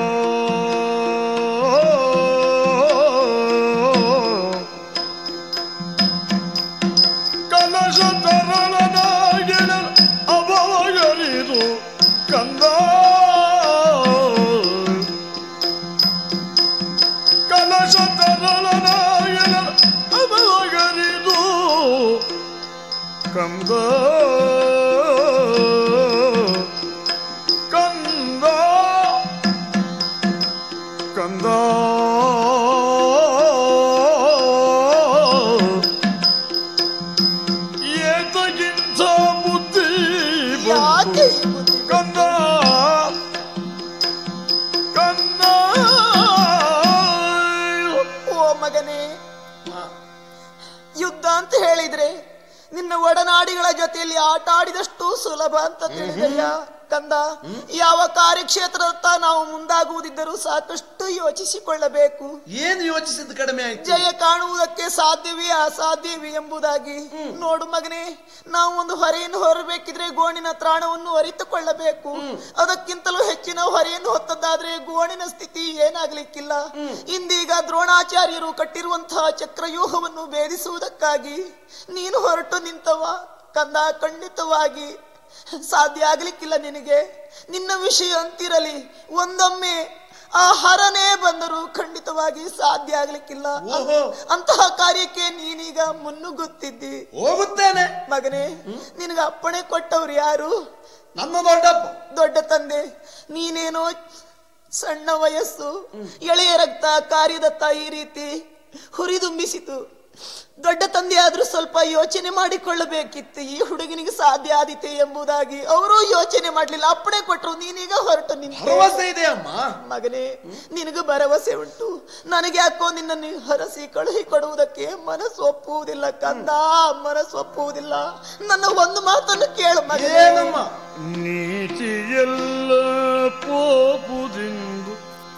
ಕಲಶ ತರಳನಾಗಿನ ಅಭವಗರಿದು ಕಂದ. ಕಲಶ ತರಳನಾಗಿನ ಅಭವಗರಿದು ಕಂದ. ಕಂದ ಏತಗಿಂತ ಬುದ್ಧಿ ಯಾಕೆ ಕಂದ. ಕಂದ ಓ ಮಗನೇ, ಯುದ್ಧ ಅಂತ ಹೇಳಿದ್ರೆ ನಿನ್ನ ಒಡನಾಡಿಗಳ ಜೊತೆಯಲ್ಲಿ ಆಟ ಆಡಿದಷ್ಟು ಸುಲಭ ಅಂತ ತಿಳಿದಯ್ಯ ಕಂದ. ಯಾವ ಕಾರ್ಯಕ್ಷೇತ್ರದತ್ತ ನಾವು ಮುಂದಾಗುವುದಿದ್ದರೂ ಸಾಕಷ್ಟು ಯೋಚಿಸಿಕೊಳ್ಳಬೇಕು. ಏನು ಯೋಚಿಸಿದ ಕಡಿಮೆ ಆಯ್ತು? ಜಯ ಕಾಣುವುದಕ್ಕೆ ಸಾಧ್ಯವೇ ಅಸಾಧ್ಯವೇ ಎಂಬುದಾಗಿ. ನೋಡು ಮಗನೇ, ನಾವು ಒಂದು ಹೊರೆಯನ್ನು ಹೊರಬೇಕಿದ್ರೆ ಗೋಣಿನ ತ್ರಾಣವನ್ನು ಅರಿತುಕೊಳ್ಳಬೇಕು. ಅದಕ್ಕಿಂತಲೂ ಹೆಚ್ಚಿನ ಹೊರೆಯನ್ನು ಹೊತ್ತದ್ದಾದ್ರೆ ಗೋಣಿನ ಸ್ಥಿತಿ ಏನಾಗ್ಲಿಕ್ಕಿಲ್ಲ. ಇಂದೀಗ ದ್ರೋಣಾಚಾರ್ಯರು ಕಟ್ಟಿರುವಂತಹ ಚಕ್ರವ್ಯೂಹವನ್ನು ಭೇದಿಸುವುದಕ್ಕಾಗಿ ನೀನು ಹೊರಟು ನಿಂತವ ಕಂದ. ಖಂಡಿತವಾಗಿ ಸಾಧ್ಯ ಆಗ್ಲಿಕ್ಕಿಲ್ಲ ನಿನಗೆ. ನಿನ್ನ ವಿಷಯ ಅಂತಿರಲಿ, ಒಂದೊಮ್ಮೆ ಆ ಹರನೇ ಬಂದರೂ ಖಂಡಿತವಾಗಿ ಸಾಧ್ಯ ಆಗ್ಲಿಕ್ಕಿಲ್ಲ. ಅಂತಹ ಕಾರ್ಯಕ್ಕೆ ನೀನೀಗ ಮುನ್ನುಗ್ಗುತ್ತಿದ್ದಿ. ಹೋಗುತ್ತೇನೆ ಮಗನೇ, ನಿನಗ ಅಪ್ಪಣೆ ಕೊಟ್ಟವ್ರು ಯಾರು? ನಮ್ಮ ದೊಡ್ಡಪ್ಪ, ದೊಡ್ಡ ತಂದೆ. ನೀನೇನೋ ಸಣ್ಣ ವಯಸ್ಸು, ಎಳೆಯ ರಕ್ತ ಕಾರ್ಯದತ್ತ ಈ ರೀತಿ ಹುರಿದುಂಬಿಸಿತು. ದೊಡ್ಡ ತಂದೆ ಆದ್ರೂ ಸ್ವಲ್ಪ ಯೋಚನೆ ಮಾಡಿಕೊಳ್ಳಬೇಕಿತ್ತು, ಈ ಹುಡುಗನಿಗೆ ಸಾಧ್ಯ ಆದೀತೆ ಎಂಬುದಾಗಿ. ಅವರು ಯೋಚನೆ ಮಾಡ್ಲಿಲ್ಲ, ಅಪ್ಪಣೆ ಕೊಟ್ಟರು, ನೀನೀಗ ಹೊರಟು ನಿಂತೆ. ಭರವಸೆ ಇದೆ ಅಮ್ಮ. ಮಗನೇ, ನಿನಗೂ ಭರವಸೆ ಉಂಟು. ನನಗೆ ಯಾಕೋ ನಿನ್ನನ್ನು ಹರಸಿ ಕಳುಹಿ ಕೊಡುವುದಕ್ಕೆ ಮನಸ್ಸು ಒಪ್ಪುವುದಿಲ್ಲ ಕಂದ, ಮನಸ್ಸು ಒಪ್ಪುವುದಿಲ್ಲ. ನನ್ನ ಒಂದು ಮಾತನ್ನು ಕೇಳು ಮಗನೇ. ನೀತಿಯೆಲ್ಲ ಪೋಪುದಿಂದು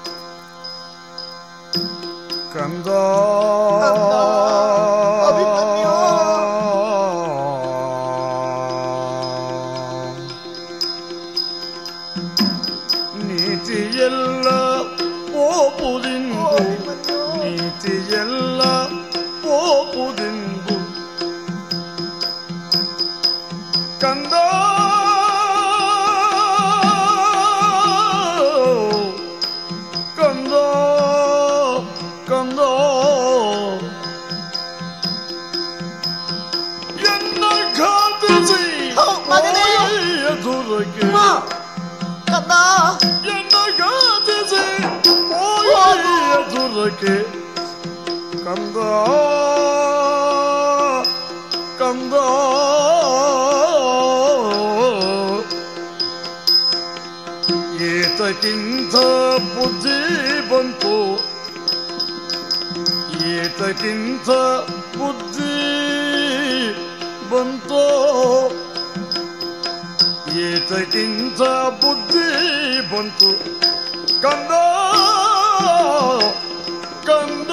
ಕಂದ. ನೀತಿಯೆಲ್ಲ ಪೋಪುದಿಂದು, ನೀತಿಯೆಲ್ಲ ಪೋಪುದಿಂದು ಕಂದ. ಕಂದ ಕಂದ ಎನ್ನ ಘಾತಿಸಿ ಎದುರಕ್ಕೆ ಕಂದ, ಎನ್ನ ಘಾತಿಸಿ ಎದುರಕ್ಕೆ ಕಂದ. ಕಂದ ಏತಕ್ಕಿಂತ ಬುದ್ಧಿ ಬಂತು, ಏತಕ್ಕಿಂತ ಬುದ್ಧಿ ಬಂತು, ಏತಕ್ಕಿಂತ ಬುದ್ಧಿ ಬಂತು ಕಂದ. ಕಂದ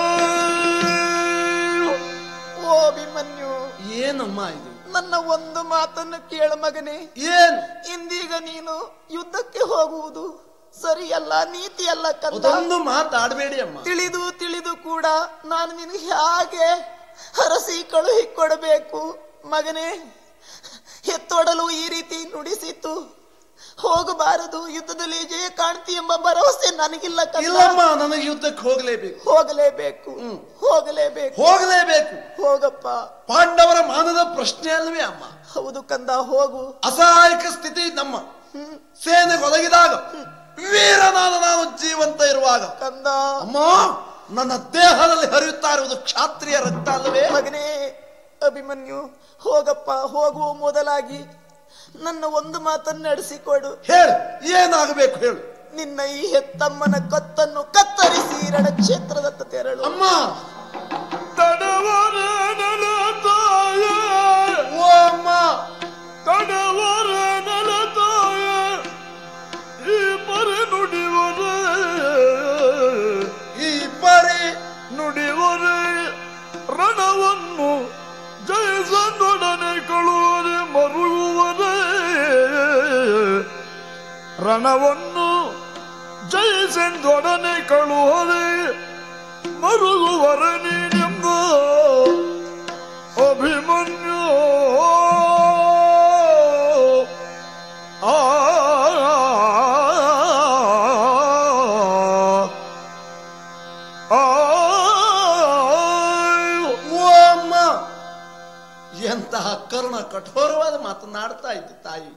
ಓ ಅಭಿಮನ್ಯು, ಏನಮ್ಮ ಇದು? ನನ್ನ ಒಂದು ಮಾತನ್ನು ಕೇಳು ಮಗನೇ. ಏನ್? ಇಂದೀಗ ನೀನು ಯುದ್ಧಕ್ಕೆ ಹೋಗುವುದು ಸರಿಯಲ್ಲ, ನೀತಿಯಲ್ಲ ಕಂದ. ಅದೊಂದು ಮಾತಾಡಬೇಡಿ ಅಮ್ಮ. ತಿಳಿದು ತಿಳಿದು ಕೂಡ ನಾನು ನಿನಗೆ ಹೇಗೆ ಹರಸಿ ಕಳುಹಿ ಕೊಡಬೇಕು ಮಗನೇ? ಹೆತ್ತೊಡಲು ಈ ರೀತಿ ನುಡಿಸಿತು, ಹೋಗಬಾರದು. ಯುದ್ಧದಲ್ಲಿ ಜಯ ಕಾಣ್ತಿ ಎಂಬ ಭರವಸೆ ನನಗಿಲ್ಲ ಕಂದ. ಇಲ್ಲಮ್ಮ, ನನಗೆ ಯುದ್ಧಕ್ಕೆ ಹೋಗಲೇಬೇಕು. ಹೋಗಲೇಬೇಕು, ಹೋಗಲೇಬೇಕು, ಹೋಗಲೇಬೇಕು. ಹೋಗಪ್ಪ. ಪಾಂಡವರ ಮಾನದ ಪ್ರಶ್ನೆ ಅಲ್ವೇ ಅಮ್ಮ? ಹೌದು ಕಂದ, ಹೋಗು. ಅಸಹಾಯಕ ಸ್ಥಿತಿ ನಮ್ಮ ಸೇನೆಗೆ ಒದಗಿದಾಗ, ವೀರನಾದ ನಾನು ಜೀವಂತ ಇರುವಾಗ ಕಂದ, ಅಮ್ಮ ನನ್ನ ದೇಹದಲ್ಲಿ ಹರಿಯುತ್ತಾ ಇರುವುದು ಕ್ಷಾತ್ರಿಯ ರಕ್ತ ಅಲ್ಲವೇ? ಮಗನೇ ಅಭಿಮನ್ಯು, ಹೋಗಪ್ಪ. ಹೋಗುವ ಮೊದಲಾಗಿ ನನ್ನ ಒಂದು ಮಾತನ್ನು ನಡೆಸಿಕೊಡು. ಹೇಳು, ಏನಾಗಬೇಕು ಹೇಳು. ನಿನ್ನ ಈ ಹೆತ್ತಮ್ಮನ ಕತ್ತನ್ನು ಕತ್ತರಿಸಿ ರಣಕ್ಷೇತ್ರದತ್ತ ತೆರಳು. ಅಮ್ಮ, ತಡವರ ನಲತಾಯ, ಓ ಅಮ್ಮ, ತಡವರ ನಲತಾಯ, ಈ ಪರಿ ನುಡಿವರೆ, ಈ ಪರಿ ನುಡಿವರೆ, ರಣವನ್ನು ಜಯಿಸದೊಡನೆ ಕಳುವರೆ ಮರುಗುವರೆ, ರಣವನ್ನು ಜಯಿಸೆಂದೊಡನೆ ಕಳುವರೆ ಮರುಗುವರೆ ನೀನೆಂಬ ಅಭಿಮನ್ಯು. ಎಂತಹ ಕರುಣ ಕಠೋರವಾದ ಮಾತನಾಡ್ತಾ ಇದ್ದ ತಾಯಿ.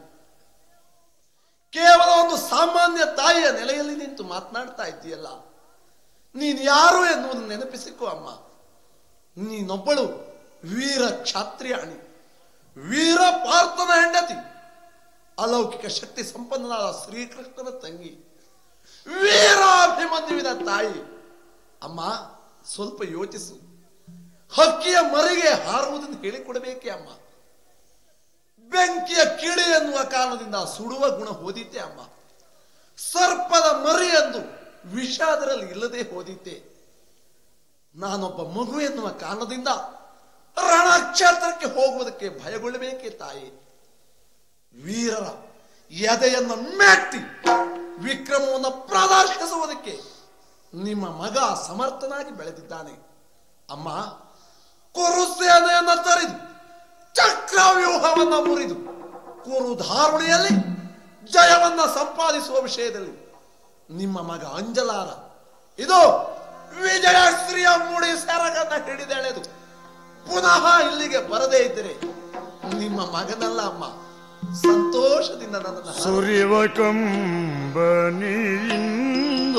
ಕೇವಲ ಒಂದು ಸಾಮಾನ್ಯ ತಾಯಿಯ ನೆಲೆಯಲ್ಲಿ ನಿಂತು ಮಾತನಾಡ್ತಾ ಇದ್ದೀಯಲ್ಲ, ನೀನು ಯಾರು ಎನ್ನುವುದು ನೆನಪಿಸಿಕೊ ಅಮ್ಮ. ನೀನೊಬ್ಬಳು ವೀರ ಕ್ಷಾತ್ರಿಯಾಣಿ, ವೀರ ಪಾರ್ಥನ ಹೆಂಡತಿ, ಅಲೌಕಿಕ ಶಕ್ತಿ ಸಂಪನ್ನನಾದ ಶ್ರೀಕೃಷ್ಣನ ತಂಗಿ, ವೀರಾಭಿಮನ್ಯುವಿನ ತಾಯಿ. ಅಮ್ಮ, ಸ್ವಲ್ಪ ಯೋಚಿಸು. ಹಕ್ಕಿಯ ಮರಿಗೆ ಹಾರುವುದನ್ನು ಹೇಳಿಕೊಡಬೇಕೆ ಅಮ್ಮ? ಬೆಂಕಿಯ ಕಿಡಿ ಎನ್ನುವ ಕಾರಣದಿಂದ ಸುಡುವ ಗುಣ ಹೋದಿತ್ತೆ ಅಮ್ಮ. ಸರ್ಪದ ಮರಿ ಎಂದು ವಿಷ ಅದರಲ್ಲಿ ಇಲ್ಲದೆ ಹೋದಿತ್ತೆ. ನಾನೊಬ್ಬ ಮಗು ಎನ್ನುವ ಕಾರಣದಿಂದ ರಣಕ್ಷೇತ್ರಕ್ಕೆ ಹೋಗುವುದಕ್ಕೆ ಭಯಗೊಳ್ಳಬೇಕೆ ತಾಯಿ? ವೀರರ ಎದೆಯನ್ನು ಮೆಟ್ಟಿ ವಿಕ್ರಮವನ್ನು ಪ್ರದರ್ಶಿಸುವುದಕ್ಕೆ ನಿಮ್ಮ ಮಗ ಸಮರ್ಥನಾಗಿ ಬೆಳೆದಿದ್ದಾನೆ ಅಮ್ಮ. ಕುರುಸೇನೆಯನ್ನು ತರಿದು ಚಕ್ರವ್ಯೂಹವನ್ನು ಮುರಿದು ಕುರುಧಾರುಣಿಯಲ್ಲಿ ಜಯವನ್ನ ಸಂಪಾದಿಸುವ ವಿಷಯದಲ್ಲಿ ನಿಮ್ಮ ಮಗ ಅಂಜಲಾರ. ಇದು ವಿಜಯಶ್ರೀಯ ಮೂಡಿ ಸೆರಗನ್ನ ಹಿಡಿದೆಳೆದು ಪುನಃ ಇಲ್ಲಿಗೆ ಬರದೇ ಇದ್ದರೆ ನಿಮ್ಮ ಮಗನಲ್ಲ ಅಮ್ಮ, ಸಂತೋಷದಿಂದ ನನ್ನ ಸುರಿವ ಕಂಬನಿಯಿಂದ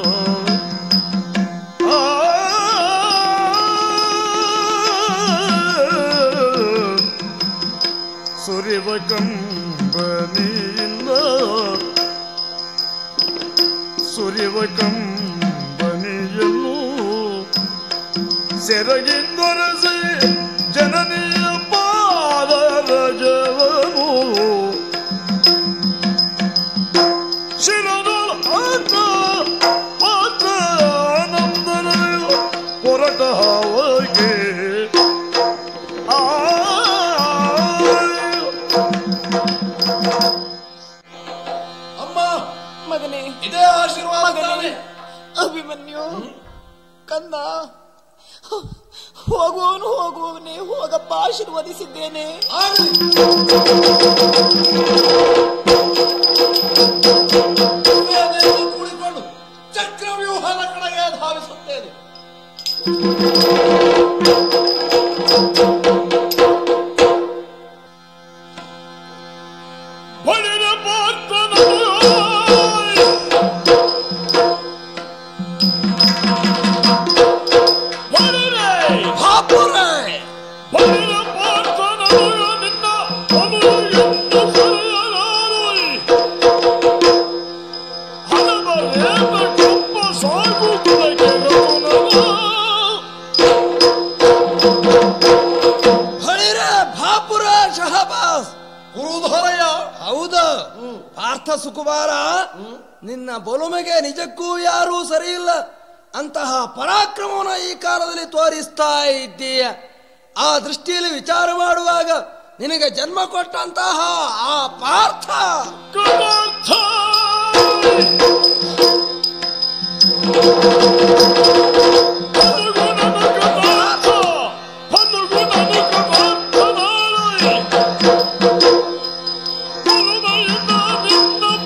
ಸುರಿವ ಕಂಬನಿಯಿಂದ ಸುರಿವ ಕಂಬನಿಯನ್ನು ಸೆರಗಿಂದೊರೆಸಿ ಜನನಿಯ ಪಾದರಜವನು ಶಿರದೊಳ ಆತ ಪಾತ್ರ ಆನಂದನೆಯು ಹೊರಟ ಹಾವಗೆ ಮಗನೇ, ಇದೇ ಆಶೀರ್ವಾದ. ಅಭಿಮನ್ಯು ಕಂದ, ಹೋಗುವವನು ಹೋಗುವವನೇ, ಹೋಗಪ್ಪ, ಆಶೀರ್ವದಿಸಿದ್ದೇನೆ. ಕೂಡಿಕೊಂಡು ಚಕ್ರವ್ಯೂಹದ ಕಡೆಗೆ ಧಾವಿಸುತ್ತೇನೆ. ಬಳಿದ ಪಾರ್ಥನ ಬಳಿದ ಪಾರ್ಥನ ನಿನ್ನ ಅನುಯನ್ನು ಸರಿಯಲಾರು ಹಲವರೇತ ಕೊಪ್ಪ ಸಾಗುವುದಕ್ಕೆ ಬಳಿರೆ ಭಾಪುರ ಶಹಬಾಸ್. ಗುರುಧರಯ್ಯ, ಹೌದ ಪಾರ್ಥ ಸುಕುಮಾರ, ನಿನ್ನ ಬೊಲುಮೆಗೆ ನಿಜಕ್ಕೂ ಯಾರೂ ಸರಿಯಿಲ್ಲ. ಅಂತಹ ಪರಾಕ್ರಮವನ್ನು ಈ ಕಾಲದಲ್ಲಿ ತೋರಿಸ್ತಾ ಇದ್ದೀಯ. ಆ ದೃಷ್ಟಿಯಲ್ಲಿ ವಿಚಾರ ಮಾಡುವಾಗ ನಿನಗೆ ಜನ್ಮ ಕೊಟ್ಟಂತಹ ಆ ಪಾರ್ಥ ನಿನ್ನ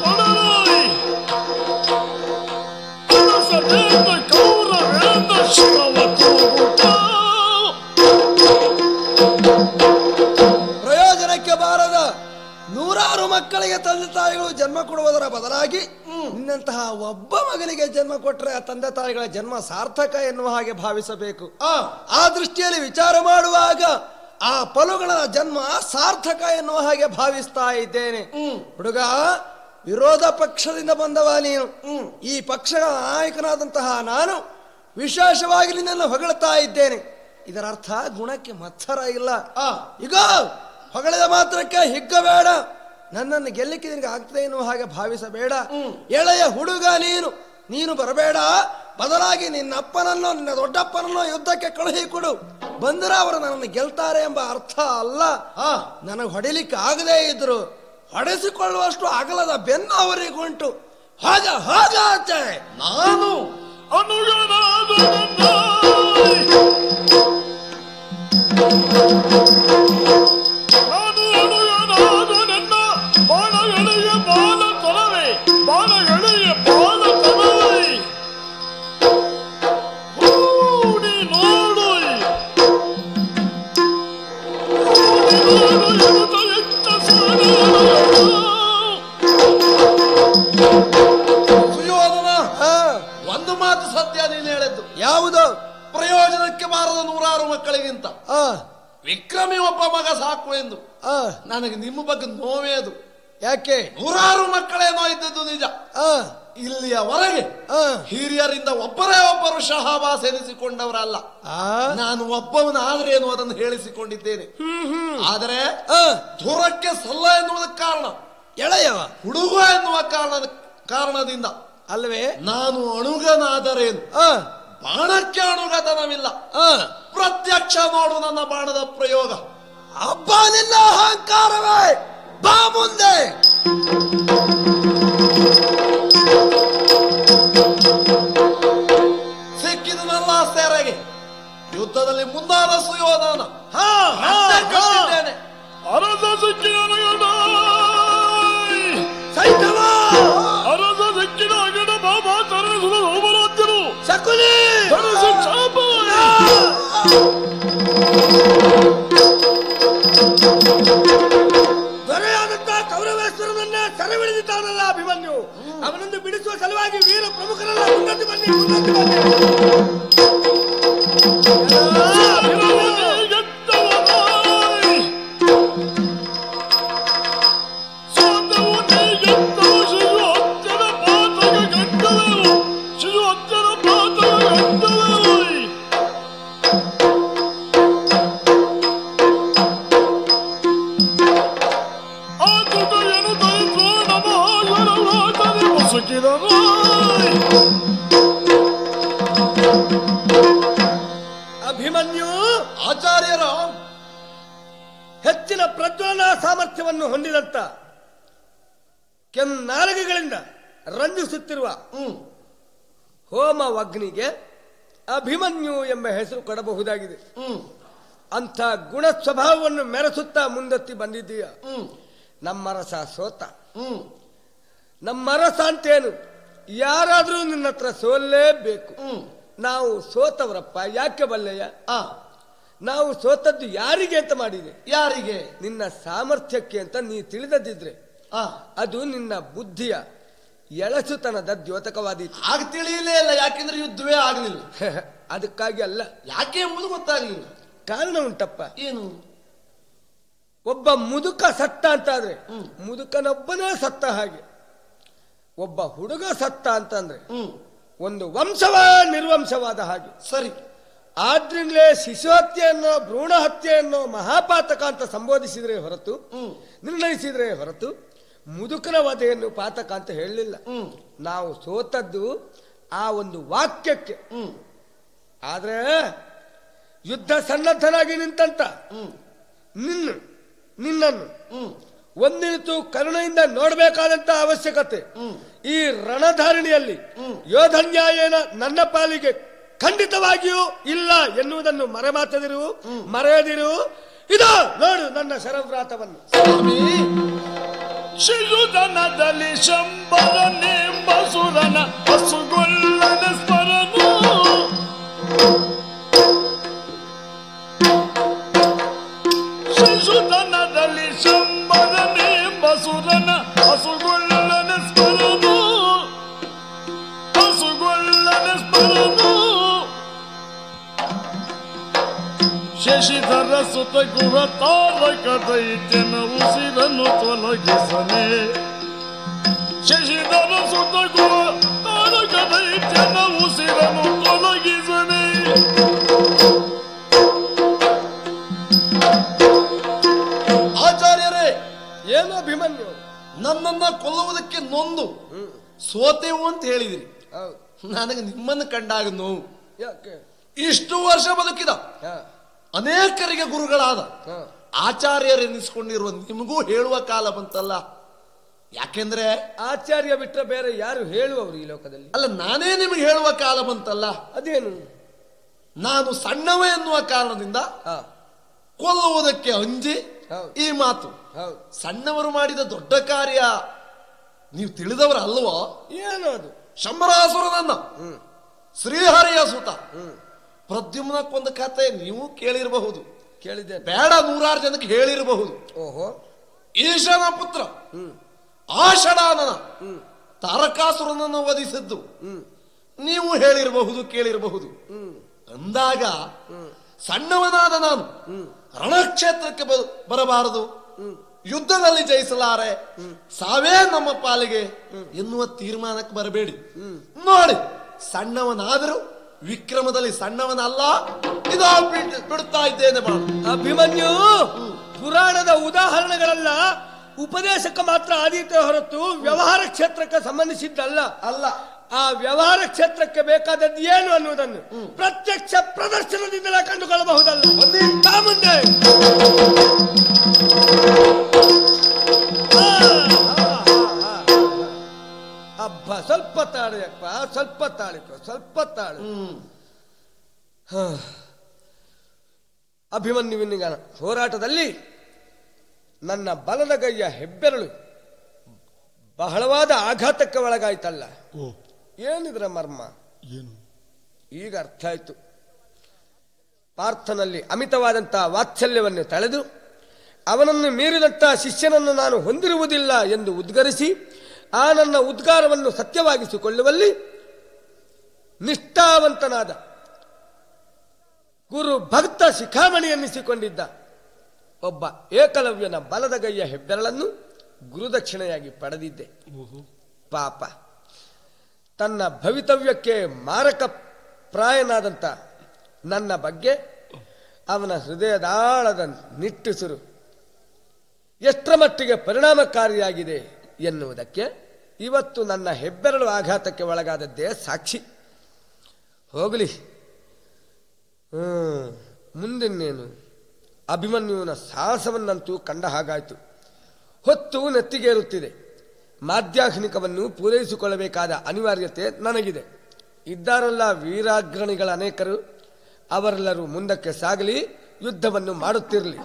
ನೂರಾರು ಮಕ್ಕಳಿಗೆ ತಂದೆ ತಾಯಿಗಳು ಜನ್ಮ ಕೊಡುವುದರ ಬದಲಾಗಿ ನಿನ್ನಂತಹ ಒಬ್ಬ ಮಗನಿಗೆ ಜನ್ಮ ಕೊಟ್ಟರೆ ಆ ತಂದೆ ತಾಯಿಗಳ ಜನ್ಮ ಸಾರ್ಥಕ ಎನ್ನುವ ಹಾಗೆ ಭಾವಿಸಬೇಕು. ಆ ದೃಷ್ಟಿಯಲ್ಲಿ ವಿಚಾರ ಮಾಡುವಾಗ ಆ ಫಲಗಳ ಜನ್ಮ ಸಾರ್ಥಕ ಎನ್ನುವ ಹಾಗೆ ಭಾವಿಸ್ತಾ ಇದ್ದೇನೆ. ಹುಡುಗ, ವಿರೋಧ ಪಕ್ಷದಿಂದ ಬಂದವ ನೀನು. ಈ ಪಕ್ಷದ ನಾಯಕನಾದಂತಹ ನಾನು ವಿಶೇಷವಾಗಿ ನಿನ್ನನ್ನು ಹೊಗಳ್ತಾ ಇದ್ದೇನೆ. ಇದರ ಅರ್ಥ ಗುಣಕ್ಕೆ ಮತ್ಸರ ಇಲ್ಲ. ಈಗ ಹೊಗಳಿದ ಮಾತ್ರಕ್ಕೆ ಹಿಗ್ಗಬೇಡ. ನನ್ನನ್ನು ಗೆಲ್ಲಿಕ್ಕೆ ನಿನಗೆ ಆಗ್ತದೆ ಎನ್ನುವ ಹಾಗೆ ಭಾವಿಸಬೇಡ. ಎಳೆಯ ಹುಡುಗ ನೀನು ಬರಬೇಡ. ಬದಲಾಗಿ ನಿನ್ನ ಅಪ್ಪನನ್ನೋ ನಿನ್ನ ದೊಡ್ಡಪ್ಪನನ್ನೋ ಯುದ್ಧಕ್ಕೆ ಕಳುಹಿಕೊಡು. ಬಂದರೆ ಅವರು ನನ್ನನ್ನು ಗೆಲ್ತಾರೆ ಎಂಬ ಅರ್ಥ ಅಲ್ಲ. ನನಗೆ ಹೊಡಿಲಿಕ್ಕೆ ಆಗದೇ ಇದ್ರು ಹೊಡೆಸಿಕೊಳ್ಳುವಷ್ಟು ಅಗಲದ ಬೆನ್ನು ಅವರಿಗುಂಟು. ಹಾಗಾಚೆ ನಾನು ಅನುಗನಾದ ನನ್ನ ಬಾಣಗಳಿಗೆ ಬಾಲ ತೊಲವೇ, ಬಾಣಗಳಿಗೆ ಬಾಲ ತೊಲವೇ ಹೂಡಿ ನೋಡು ಸುಯೋಧನ, ಒಂದು ಮಾತು ಸತ್ಯ ನೀನು ಹೇಳಿದ್ದು. ಯಾವುದು? ಪ್ರಯೋಜನಕ್ಕೆ ಬಾರದ ನೂರಾರು ಮಕ್ಕಳಿಗಿಂತ ವಿಕ್ರಮಿ ಒಬ್ಬ ಮಗ ಸಾಕು ಎಂದು. ನನಗೆ ನಿಮ್ಮ ಬಗ್ಗೆ ನೋವೇ ಅದು. ಯಾಕೆ? ನೂರಾರು ಮಕ್ಕಳೇನೋ ಇದ್ದದ್ದು ನಿಜ. ಇಲ್ಲಿಯವರೆಗೆ ಹಿರಿಯರಿಂದ ಒಬ್ಬರೇ ಒಬ್ಬರು ಶಹಾಬಾಸ್ ಎನಿಸಿಕೊಂಡವರಲ್ಲ. ನಾನು ಒಬ್ಬವನಾದ್ರೆ ಏನು ಅದನ್ನು ಹೇಳಿಸಿಕೊಂಡಿದ್ದೇನೆ. ಆದರೆ ದೂರಕ್ಕೆ ಸಲ್ಲ ಎನ್ನುವುದಕ್ಕೆ ಕಾರಣ ಎಳೆಯವ ಹುಡುಗ ಎನ್ನುವ ಕಾರಣದಿಂದ ಅಲ್ವೇ ನಾನು ಅಣುಗನಾದರೇನು? ಬಾಣಕ್ಕೆ ಅಣುಗತನವಿಲ್ಲ. ಪ್ರತ್ಯಕ್ಷ ನೋಡು ನನ್ನ ಬಾಣದ ಪ್ರಯೋಗ. ಹಬ್ಬ ನಿನ್ನ ಅಹಂಕಾರವೇ, ಬಾ ಮುಂದೆ. ಸಿಕ್ಕಿದನಲ್ಲ ಸೆರೆಗೆ. ಯುದ್ಧದಲ್ಲಿ ಮುಂದಾದ ಸುಯೋಧನ ಅರಸ ಸಿಕ್ಕಿನ ಸೈತವ ಅರಸ ಸಿಕ್ಕಿನ ಅಗಡ ಬಾಬಾ ತರಣಿಸಲು ಹೋಮರಾಜ್ಯರು ಶಕುನಿ ತರಿಸಿ ಚಾಪ ದೊರೆಯಾದಂತ ಕೌರವೇಶ್ವರನನ್ನ ಸೆರೆಹಿಡಿದಿದ್ದಾನಲ್ಲ ಅಭಿಮನ್ಯು. ಅವನನ್ನು ಬಿಡಿಸುವ ಸಲುವಾಗಿ ವೀರ ಪ್ರಮುಖರೆಲ್ಲ ಮುಂದಕ್ಕೆ ಬನ್ನಿ. ಅಭಿಮನ್ಯು ಆಚಾರ್ಯರ ಹೆಚ್ಚಿನ ಪ್ರಜ್ವಲನ ಸಾಮರ್ಥ್ಯವನ್ನು ಹೊಂದಿದಂತ ಕೆನ್ನಾಲಿಗೆಗಳಿಂದ ರಂಜಿಸುತ್ತಿರುವ ಹೋಮವಗ್ನಿಗೆ ಅಭಿಮನ್ಯು ಎಂಬ ಹೆಸರು ಕೊಡಬಹುದಾಗಿದೆ. ಅಂಥ ಗುಣ ಸ್ವಭಾವವನ್ನು ಮೆರೆಸುತ್ತಾ ಮುಂದತ್ತಿ ಬಂದಿದ್ದೀಯ. ನಮ್ಮರಸ ಸೋತ. ನಮ್ಮರಸ ಅಂತೇನು? ಯಾರಾದ್ರೂ ನಿನ್ನ ಹತ್ರ ಸೋಲ್ಲೇಬೇಕು. ನಾವು ಸೋತವರಪ್ಪ. ಯಾಕೆ ಬಲ್ಲೆಯ? ನಾವು ಸೋತದ್ದು ಯಾರಿಗೆ ಅಂತ ಮಾಡಿದೆ? ಯಾರಿಗೆ? ನಿನ್ನ ಸಾಮರ್ಥ್ಯಕ್ಕೆ ಅಂತ ನೀ ತಿಳಿದದಿದ್ರೆ ಅದು ನಿನ್ನ ಬುದ್ಧಿಯ ಎಳಸುತನದ ದ್ಯೋತಕವಾದೀತು. ಆಗ ತಿಳಿಯಲೇ ಇಲ್ಲ. ಯಾಕೆಂದ್ರೆ ಯುದ್ಧವೇ ಆಗಲಿಲ್ಲ. ಅದಕ್ಕಾಗಿ ಅಲ್ಲ. ಯಾಕೆ ಎಂಬುದು ಗೊತ್ತಾಗಲಿಲ್ಲ. ಕಾರಣ ಉಂಟಪ್ಪ. ಏನು? ಒಬ್ಬ ಮುದುಕ ಸತ್ತ ಅಂತಾದ್ರೆ ಮುದುಕನೊಬ್ಬನೇ ಸತ್ತ ಹಾಗೆ. ಒಬ್ಬ ಹುಡುಗ ಸತ್ತ ಅಂತಂದ್ರೆ ಒಂದು ವಂಶವ ನಿರ್ವಂಶವಾದ ಹಾಗೆ. ಸರಿ. ಆದ್ರಿಂದಲೇ ಶಿಶು ಹತ್ಯೆಯನ್ನು ಭ್ರೂಣ ಹತ್ಯೆಯನ್ನು ಮಹಾಪಾತಕ ಅಂತ ಸಂಬೋಧಿಸಿದ್ರೆ ಹೊರತು, ನಿರ್ಣಯಿಸಿದ್ರೆ ಹೊರತು ಮುದುಕನ ವಧೆಯನ್ನು ಪಾತಕ ಅಂತ ಹೇಳಲಿಲ್ಲ. ನಾವು ಸೋತದ್ದು ಆ ಒಂದು ವಾಕ್ಯಕ್ಕೆ. ಆದ್ರೆ ಯುದ್ಧ ಸನ್ನದ್ಧನಾಗಿ ನಿಂತಂತ ನಿನ್ನನ್ನು ಒಂದಿನಿತು ಕರುಣೆಯಿಂದ ನೋಡಬೇಕಾದಂತ ಅವಶ್ಯಕತೆ ಈ ರಣಧಾರಣಿಯಲ್ಲಿ ಯೋಧನ್ಯಾಯನ ನನ್ನ ಪಾಲಿಗೆ ಖಂಡಿತವಾಗಿಯೂ ಇಲ್ಲ ಎನ್ನುವುದನ್ನು ಮರೆಯದಿರು. ಇದು ನೋಡು ನನ್ನ ಶರವ್ರಾತವನ್ನು. ಶಿಶುಧನದಲ್ಲಿ ಶಂಬರ ನೇಂಬಸುರನ ಹಸುಗೊಲ್ಲನ ಸ್ಮರನು ಶಿಶುಧನದಲ್ಲಿ ಶಂಬರ ನೇಂಬ ಬಸುರನ ಹಸುಗೊಳ್ಳನ ಸ್ಮರನು ಹಸುಗೊಳ್ಳನ ಸ್ಮರನು ಶಶಿಧರ ಸುತ ಗುಹ ತಾರಕ ದೈತ್ಯನ ಉಸಿರನ್ನು ತೊಲಗಿಸನೆ ಶಶಿಧರ ಸುತ ಗುಹ ತಾರಕ ದೈತ್ಯನ ಉಸಿರನ್ನು ತೊಲಗಿಸನೆ ಆಚಾರ್ಯರೇ, ಏನು ಅಭಿಮನ್ಯು? ನನ್ನನ್ನ ಕೊಲ್ಲುವುದಕ್ಕೆ ನೊಂದು ಸೋತೆವು ಅಂತ ಹೇಳಿದಿರಿ. ಹೌದು. ನನಗೆ ನಿಮ್ಮನ್ನು ಕಂಡಾಗ ನೋವು. ಯಾಕೆ? ಇಷ್ಟು ವರ್ಷ ಬದುಕಿದ ಹ, ಅನೇಕರಿಗೆ ಗುರುಗಳಾದ ಹ. ಆಚಾರ್ಯರೆನಿಸಿಕೊಂಡಿರುವ ನಿಮಗೂ ಹೇಳುವ ಕಾಲ ಬಂತಲ್ಲ. ಯಾಕೆಂದ್ರೆ ಆಚಾರ್ಯ ಬಿಟ್ಟರೆ ಬೇರೆ ಯಾರು ಹೇಳುವವರು ಈ ಲೋಕದಲ್ಲಿ? ಅಲ್ಲ, ನಾನೇ ನಿಮಗೆ ಹೇಳುವ ಕಾಲ ಬಂತಲ್ಲ. ಅದೇನು? ನಾನು ಸಣ್ಣವ ಎನ್ನುವ ಕಾರಣದಿಂದ ಹ, ಕೊಲ್ಲುವುದಕ್ಕೆ ಅಂಜಿ ಹೌದು. ಈ ಮಾತು. ಹೌದು. ಸಣ್ಣವರು ಮಾಡಿದ ದೊಡ್ಡ ಕಾರ್ಯ ನೀವು ತಿಳಿದವರ ಅಲ್ವೋ? ಏನು ಅದು? ಶಂಬರಾಸುರನನ್ನ ಹ್ಮ್ ಶ್ರೀಹರಿಯ ಸುತ ಹ್ಮ್ ಪ್ರದ್ಯುಮ್ನಕ್ಕೊಂದು ಕತೆ ನೀವು ಕೇಳಿರಬಹುದು, ಕೇಳಿದ್ದೇನೆ. ಬೇಡ 100 ಜನಕ್ಕೆ ಹೇಳಿರಬಹುದು. ಓಹೋ. ಈಶನ ಪುತ್ರ ಹ್ಮ್ ಆಷಡಾನನ ಹ್ಮ್ ತಾರಕಾಸುರನನ್ನು ವಧಿಸಿದ್ದು ಹ್ಮ್ ನೀವು ಹೇಳಿರಬಹುದು, ಕೇಳಿರಬಹುದು. ಹ್ಮ್ ಅಂದಾಗ ಹ್ಮ್ ಸಣ್ಣವನಾದ ನಾನು ಹ್ಮ್ ರಣಕ್ಷೇತ್ರಕ್ಕೆ ಬರಬಾರದು, ಹ್ಮ್ ಯುದ್ಧದಲ್ಲಿ ಜಯಿಸಲಾರೆ, ಸಾವೇ ನಮ್ಮ ಪಾಲಿಗೆ ಎನ್ನುವ ತೀರ್ಮಾನಕ್ಕೆ ಬರಬೇಡಿ. ನೋಡಿ, ಸಣ್ಣವನಾದರೂ ವಿಕ್ರಮದಲ್ಲಿ ಸಣ್ಣವನಲ್ಲ. ಇದಾ ಬಿಡುತ್ತಾ ಇದ್ದೇನೆ ಬಾಳು. ಅಭಿಮನ್ಯು ಪುರಾಣದ ಉದಾಹರಣೆಗಳೆಲ್ಲ ಉಪದೇಶಕ್ಕೆ ಮಾತ್ರ ಆದೀತೆ ಹೊರತು ವ್ಯವಹಾರ ಕ್ಷೇತ್ರಕ್ಕೆ ಸಂಬಂಧಿಸಿದ್ದಲ್ಲ. ಅಲ್ಲ, ಆ ವ್ಯವಹಾರ ಕ್ಷೇತ್ರಕ್ಕೆ ಬೇಕಾದದ್ದು ಏನು ಅನ್ನುವುದನ್ನು ಪ್ರತ್ಯಕ್ಷ ಪ್ರದರ್ಶನದಿಂದಲೇ ಕಂಡುಕೊಳ್ಳಬಹುದಲ್ಲ. ತಾ ಮುಂದೆ. ಅಬ್ಬ, ಸ್ವಲ್ಪ ತಾಳಿಯಪ್ಪ, ಸ್ವಲ್ಪ ತಾಳಿಕೊ, ಸ್ವಲ್ಪ ತಾಳು. ಅಭಿಮನ್ಯುವಿನ ಹೋರಾಟದಲ್ಲಿ ನನ್ನ ಬಲದ ಕೈಯ ಹೆಬ್ಬೆರಳು ಬಹಳವಾದ ಆಘಾತಕ್ಕೆ ಒಳಗಾಯ್ತಲ್ಲ. ಏನಿದ್ರ ಮರ್ಮ? ಈಗ ಅರ್ಥ ಆಯ್ತು. ಪಾರ್ಥನಲ್ಲಿ ಅಮಿತವಾದಂತಹ ವಾತ್ಸಲ್ಯವನ್ನು ತಳೆದು ಅವನನ್ನು ಮೀರಿದಂತಹ ಶಿಷ್ಯನನ್ನು ನಾನು ಹೊಂದಿರುವುದಿಲ್ಲ ಎಂದು ಉದ್ಗರಿಸಿ ಆ ನನ್ನ ಉದ್ಗಾರವನ್ನು ಸತ್ಯವಾಗಿಸಿಕೊಳ್ಳುವಲ್ಲಿ ನಿಷ್ಠಾವಂತನಾದ ಗುರು ಭಕ್ತ ಶಿಖಾಮಣಿ ಎನ್ನಿಸಿಕೊಂಡಿದ್ದ ಒಬ್ಬ ಏಕಲವ್ಯನ ಬಲದಗೈಯ ಹೆಬ್ಬೆರಳನ್ನು ಗುರುದಕ್ಷಿಣೆಯಾಗಿ ಪಡೆದಿದ್ದೆ. ಪಾಪ, ತನ್ನ ಭವಿತವ್ಯಕ್ಕೆ ಮಾರಕ ಪ್ರಾಯನಾದಂಥ ನನ್ನ ಬಗ್ಗೆ ಅವನ ಹೃದಯದಾಳದ ನಿಟ್ಟುಸಿರು ಎಷ್ಟರ ಮಟ್ಟಿಗೆ ಪರಿಣಾಮಕಾರಿಯಾಗಿದೆ ಎನ್ನುವುದಕ್ಕೆ ಇವತ್ತು ನನ್ನ ಹೆಬ್ಬೆರಳು ಆಘಾತಕ್ಕೆ ಒಳಗಾದದ್ದೇ ಸಾಕ್ಷಿ. ಹೋಗಲಿ, ಮುಂದಿನ್ನೇನು? ಅಭಿಮನ್ಯುವಿನ ಸಾಹಸವನ್ನಂತೂ ಕಂಡ ಹಾಗಾಯಿತು. ಹೊತ್ತು ನೆತ್ತಿಗೇರುತ್ತಿದೆ. ಮಾಧ್ಯಾಹ್ನಿಕವನ್ನು ಪೂರೈಸಿಕೊಳ್ಳಬೇಕಾದ ಅನಿವಾರ್ಯತೆ ನನಗಿದೆ. ಇದ್ದಾರಲ್ಲ ವೀರಾಗ್ರಣಿಗಳ ಅನೇಕರು, ಅವರೆಲ್ಲರೂ ಮುಂದಕ್ಕೆ ಸಾಗಲಿ, ಯುದ್ಧವನ್ನು ಮಾಡುತ್ತಿರಲಿ.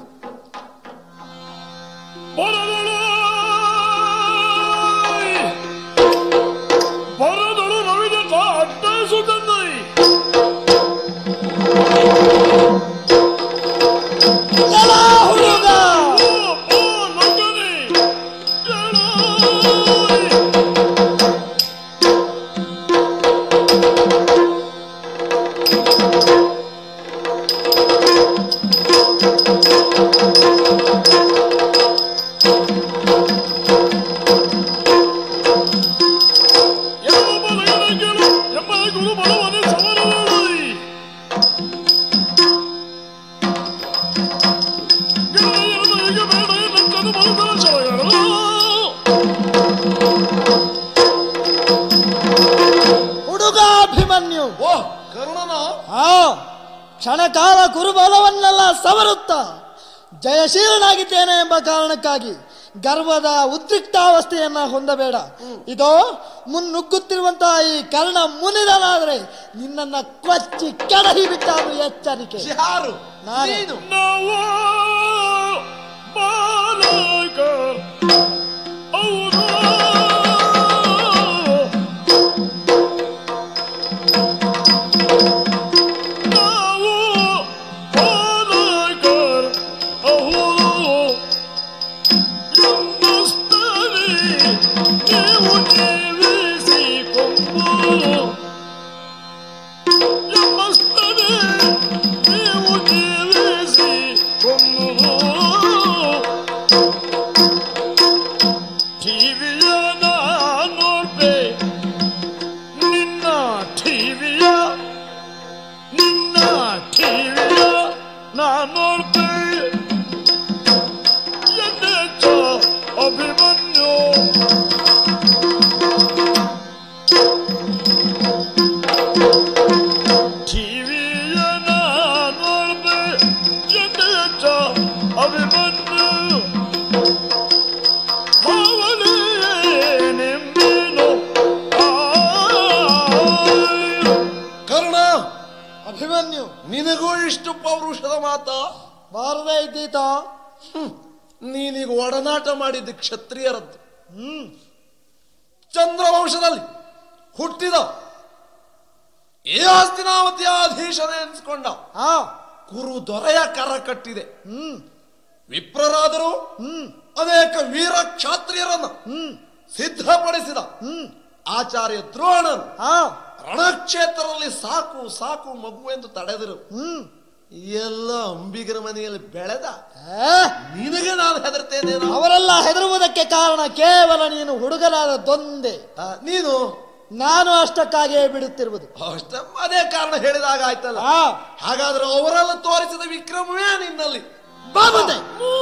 ಬರದಳು ರವಿದತ್ತ ಅಡ್ಡಾಯಿಸುತ್ತಂದೈ ಕ್ಷಣಕಾಲ ಕುರುಬಲವನ್ನೆಲ್ಲ ಸವರುತ್ತ ಜಯಶೀಲನಾಗಿದ್ದೇನೆ ಎಂಬ ಕಾರಣಕ್ಕಾಗಿ ಗರ್ವದ ಉದ್ರಿಕ್ತಾವಸ್ಥೆಯನ್ನ ಹೊಂದಬೇಡ. ಇದೋ ಮುನ್ನುಗ್ಗುತ್ತಿರುವಂತಹ ಈ ಕರ್ಣ ಮುನಿದನಾದರೆ ನಿನ್ನನ್ನ ಕೊಚ್ಚಿ ಕೆಡಹಿ ಬಿಟ್ಟಾನು. ಎಚ್ಚರಿಕೆ. ಯಾರು? ನಾನು. ನೀವು ಜೀವಿಸಿ ಕೊಂಬು ಎಮ್ಮಸ್ತನೆ ನೀವು ಜೀವಿಸಿ ಕೊಂಬು ಟಿವಿಯ ನೋಡ್ಬೆ ನಿನ್ನ ಟಿವಿಯ ನೋಡ್ಬೆ ಎನ್ನೆಚ್ಚ ಅಭಿಮನ್ಯು ಟಿವಿಯ ನೋಡ್ಬೆ ಎನ್ನೆಚ್ಚ ಅಭಿಮನ್ಯು ಅವನೇ ನಿಮ್ಮೇನು ಕರ್ಣ, ಅಭಿಮನ್ಯು ನಿನಗೂ ಇಷ್ಟು ಪೌರುಷದ ಮಾತ ಬಾರದೇ ಇದ್ದೀತ. ನೀನೀಗ ಒಡನಾಟ ಮಾಡಿದ್ದು ಕ್ಷತ್ರಿಯರದ್ದು. ಚಂದ್ರವಂಶದಲ್ಲಿ ಹುಟ್ಟಿದ ಈ ಹಸ್ತಿನಾವತಿಯ ಅಧೀಶನೇ ಎನಿಸಿಕೊಂಡ ಕುರು ದೊರೆಯ ಕರ ಕಟ್ಟಿದೆ. ವಿಪ್ರರಾದರು ಅನೇಕ ವೀರ ಕ್ಷಾತ್ರಿಯರನ್ನು ಸಿದ್ಧಪಡಿಸಿದ ಆಚಾರ್ಯ ದ್ರೋಣರು ರಣಕ್ಷೇತ್ರದಲ್ಲಿ ಸಾಕು ಸಾಕು ಮಗುವೆಂದು ತಡೆದರು. ಎಲ್ಲ ಅಂಬಿಗರ ಮನೆಯಲ್ಲಿ ಬೆಳೆದ ನಿನಗೆ ನಾನು ಹೆದರ್ತೇನೆ. ಅವರೆಲ್ಲ ಹೆದರುವುದಕ್ಕೆ ಕಾರಣ ಕೇವಲ ನೀನು ಹುಡುಗನಾದದ್ದೊಂದೇ. ನೀನು ನಾನು ಅಷ್ಟಕ್ಕಾಗಿಯೇ ಬಿಡುತ್ತಿರುವುದು. ಅಷ್ಟ ಅದೇ ಕಾರಣ ಹೇಳಿದಾಗ ಆಯ್ತಲ್ಲ. ಹಾಗಾದ್ರೆ ಅವರೆಲ್ಲ ತೋರಿಸಿದ ವಿಕ್ರಮವೇ ನಿನ್ನಲ್ಲಿ ಬಾಬತೆ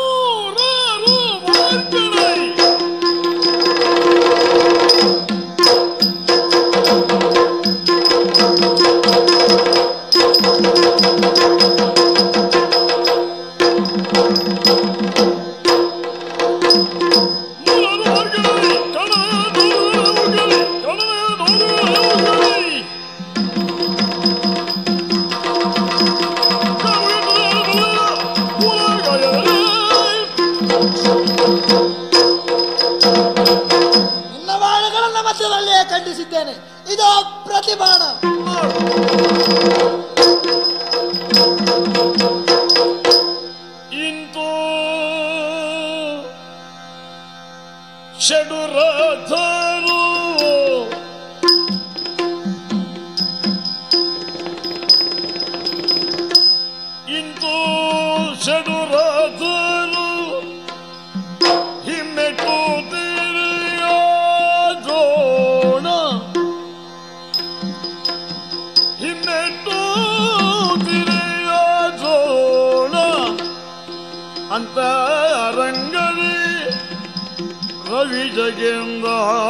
ನಿನ್ನ ಬಾಣಗಳನ್ನ ಮಧ್ಯದಲ್ಲಿಯೇ ಖಂಡಿಸಿದ್ದೇನೆ. ಇದು ಪ್ರತಿಬಾಣ. ಇಂದು ಷಡುರಧರು ಇಂದು ಷಡುರಧರು ಹಿಮ್ಮೆಟ್ಟು ದ್ರೋಣ ಹಿಮ್ಮೆಟ್ಟು ದ್ರೋಣ ಅಂತ ರಂಗವಿ ರವಿ ಜಗೇಂದ್ರ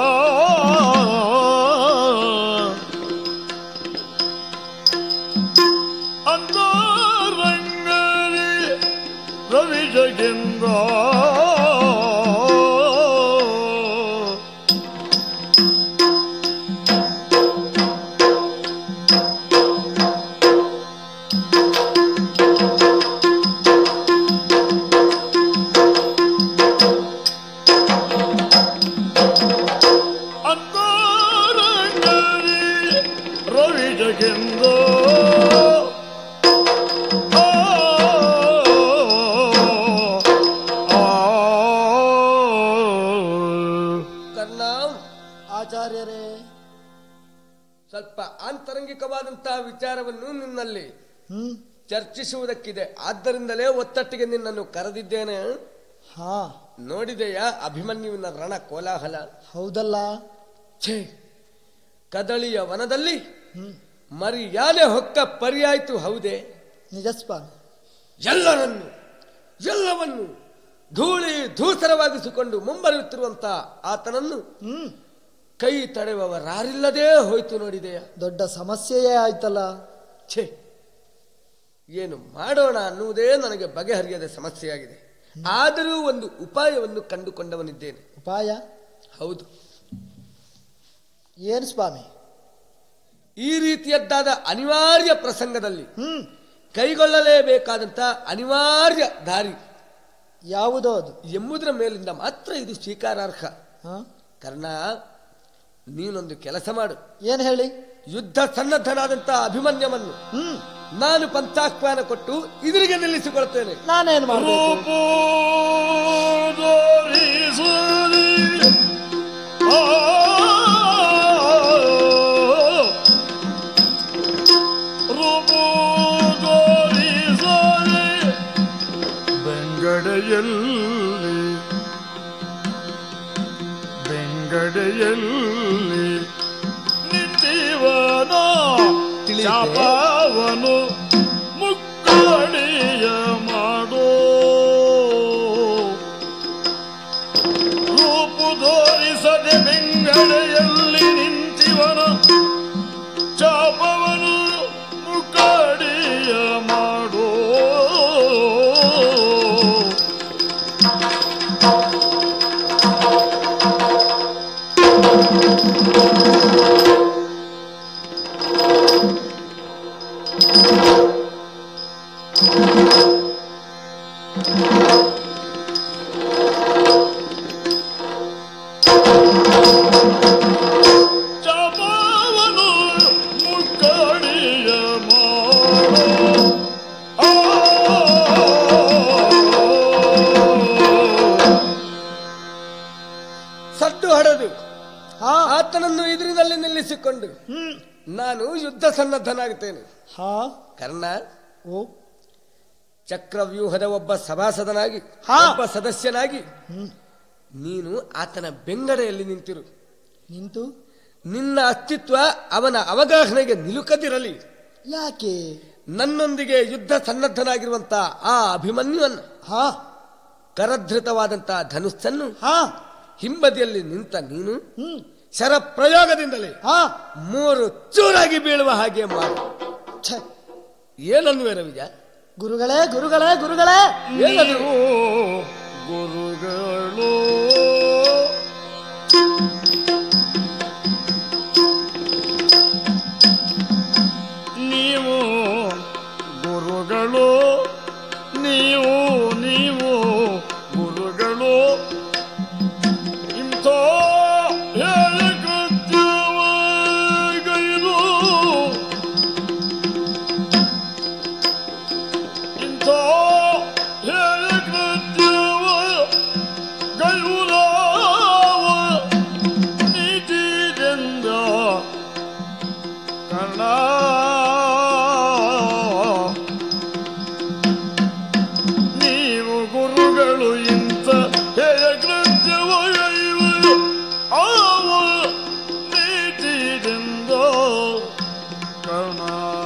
ಅಂತ ರಂಗವಿ ರವಿ ಜಗೇಂದ್ರ ಆಚಾರ್ಯರೇ, ಸ್ವಲ್ಪ ಆಂತರಂಗಿಕವಾದಂತಹ ವಿಚಾರವನ್ನು ನಿನ್ನಲ್ಲಿ ಚರ್ಚಿಸುವುದಕ್ಕಿದೆ. ಆದ್ದರಿಂದಲೇ ಒತ್ತಟ್ಟಿಗೆ ನಿನ್ನನ್ನು ಕರೆದಿದ್ದೇನೆ. ನೋಡಿದೆಯಾ ಅಭಿಮನ್ಯುವಿನ ರಣ ಕೋಲಾಹಲ? ಹೌದಲ್ಲ. ಛೇ, ಕದಳಿಯ ವನದಲ್ಲಿ ಮರಿಯಾಲೆ ಹೊಕ್ಕ ಪರಿಯಾಯ್ತು. ಹೌದೇ? ನಿಜ ಸ್ವಾಮಿ. ಎಲ್ಲವನ್ನು ಧೂಳಿ ಧೂಸರವಾಗಿಸಿಕೊಂಡು ಮುಂಬರುತ್ತಿರುವಂತಹ ಆತನನ್ನು ಕೈ ತಡೆಯುವವರಾರಿಲ್ಲದೆ ಹೋಯ್ತು. ನೋಡಿದೆಯಾ? ದೊಡ್ಡ ಸಮಸ್ಯೆಯೇ ಆಯ್ತಲ್ಲ. ಛೇ, ಏನು ಮಾಡೋಣ ಅನ್ನುವುದೇ ನನಗೆ ಬಗೆಹರಿಯದ ಸಮಸ್ಯೆಯಾಗಿದೆ. ಆದರೂ ಒಂದು ಉಪಾಯವನ್ನು ಕಂಡುಕೊಂಡವನಿದ್ದೇನೆ. ಉಪಾಯ? ಹೌದು. ಏನು ಸ್ವಾಮಿ? ಈ ರೀತಿಯದ್ದಾದ ಅನಿವಾರ್ಯ ಪ್ರಸಂಗದಲ್ಲಿ ಕೈಗೊಳ್ಳಲೇಬೇಕಾದಂತ ಅನಿವಾರ್ಯ ದಾರಿ ಯಾವುದೋ ಅದು ಎಂಬುದರ ಮೇಲಿಂದ ಮಾತ್ರ ಇದು ಸ್ವೀಕಾರಾರ್ಹ. ಕರ್ಣ, ನೀನೊಂದು ಕೆಲಸ ಮಾಡು. ಏನು ಹೇಳಿ? ಯುದ್ಧ ಸನ್ನದ್ಧನಾದಂತಹ ಅಭಿಮನ್ಯವನ್ನು ನಾನು ಪಂಚಾಹ್ವಾನ ಕೊಟ್ಟು ಇದರಿಗೆ ನಿಲ್ಲಿಸಿಕೊಳ್ತೇನೆ. ನಾನೇನು ಮಾಡಬೇಕು? ಬೆಂಗಡೆಯಲ್ಲಿ ನಿಂತಿವನ ಶಾಪವನು ಮುಕ್ಕಡಿಯ ಮಾಡೋ ರೂಪು ತೋರಿಸದೆ ಬೆಂಗಡೆಯಲ್ಲಿ ನಿಂತಿವನ ಶಾಪವನು ಮುಕ್ಕಡಿಯ ಮಾಡೋ ಆತನನ್ನು ಎದುರಿನಲ್ಲಿ ನಿಲ್ಲಿಸಿಕೊಂಡು ನಾನು ಯುದ್ಧ ಸನ್ನದ್ಧನಾಗುತ್ತೇನೆ. ಕರ್ಣ, ಚಕ್ರವ್ಯೂಹದ ಒಬ್ಬ ಸಭಾಸದನಾಗಿ ಒಬ್ಬ ಸದಸ್ಯನಾಗಿ ನೀನು ಆತನ ಬೆಂಗಡೆಯಲ್ಲಿ ನಿಂತು ನಿನ್ನ ಅಸ್ತಿತ್ವ ಅವನ ಅವಗಾಹನೆಗೆ ನಿಲುಕದಿರಲಿ. ಯಾಕೆ? ನನ್ನೊಂದಿಗೆ ಯುದ್ಧ ಸನ್ನದ್ಧನಾಗಿರುವಂತಹ ಆ ಅಭಿಮನ್ಯುವನ್ನು ಕರಧೃತವಾದಂತಹ ಧನುಸ್ಸನ್ನು ಹಿಂಬದಿಯಲ್ಲಿ ನಿಂತ ನೀನು ಶರಪ್ರಯೋಗದಿಂದಲೇ 3 ಚೂರಾಗಿ ಬೀಳುವ ಹಾಗೆ ಮಾಡು. ಏನನ್ನುವೆ ರವಿಜ? ಗುರುಗಳೇ ಗುರುಗಳೇ ಗುರುಗಳೇ, ಏನದು? ಗುರುಗಳು ನೀವು, ಗುರುಗಳು ನೀವು, ನೀವು ಗುರುಗಳು ಇಂಥ ಕೃತ್ಯವಗೈದು ಇಂಥ ಕೃತ್ಯವ ಗೈಯುಲಾವ ನೀತಿದಿಂದ ಕರ್ಣ. ನೀವು ಗುರುಗಳು ಇಂಥ ಹೇಯ ಕೃತ್ಯವ ಗೈಯುವ ಆವ ನೀತಿದಿಂದ ಕರ್ಣ.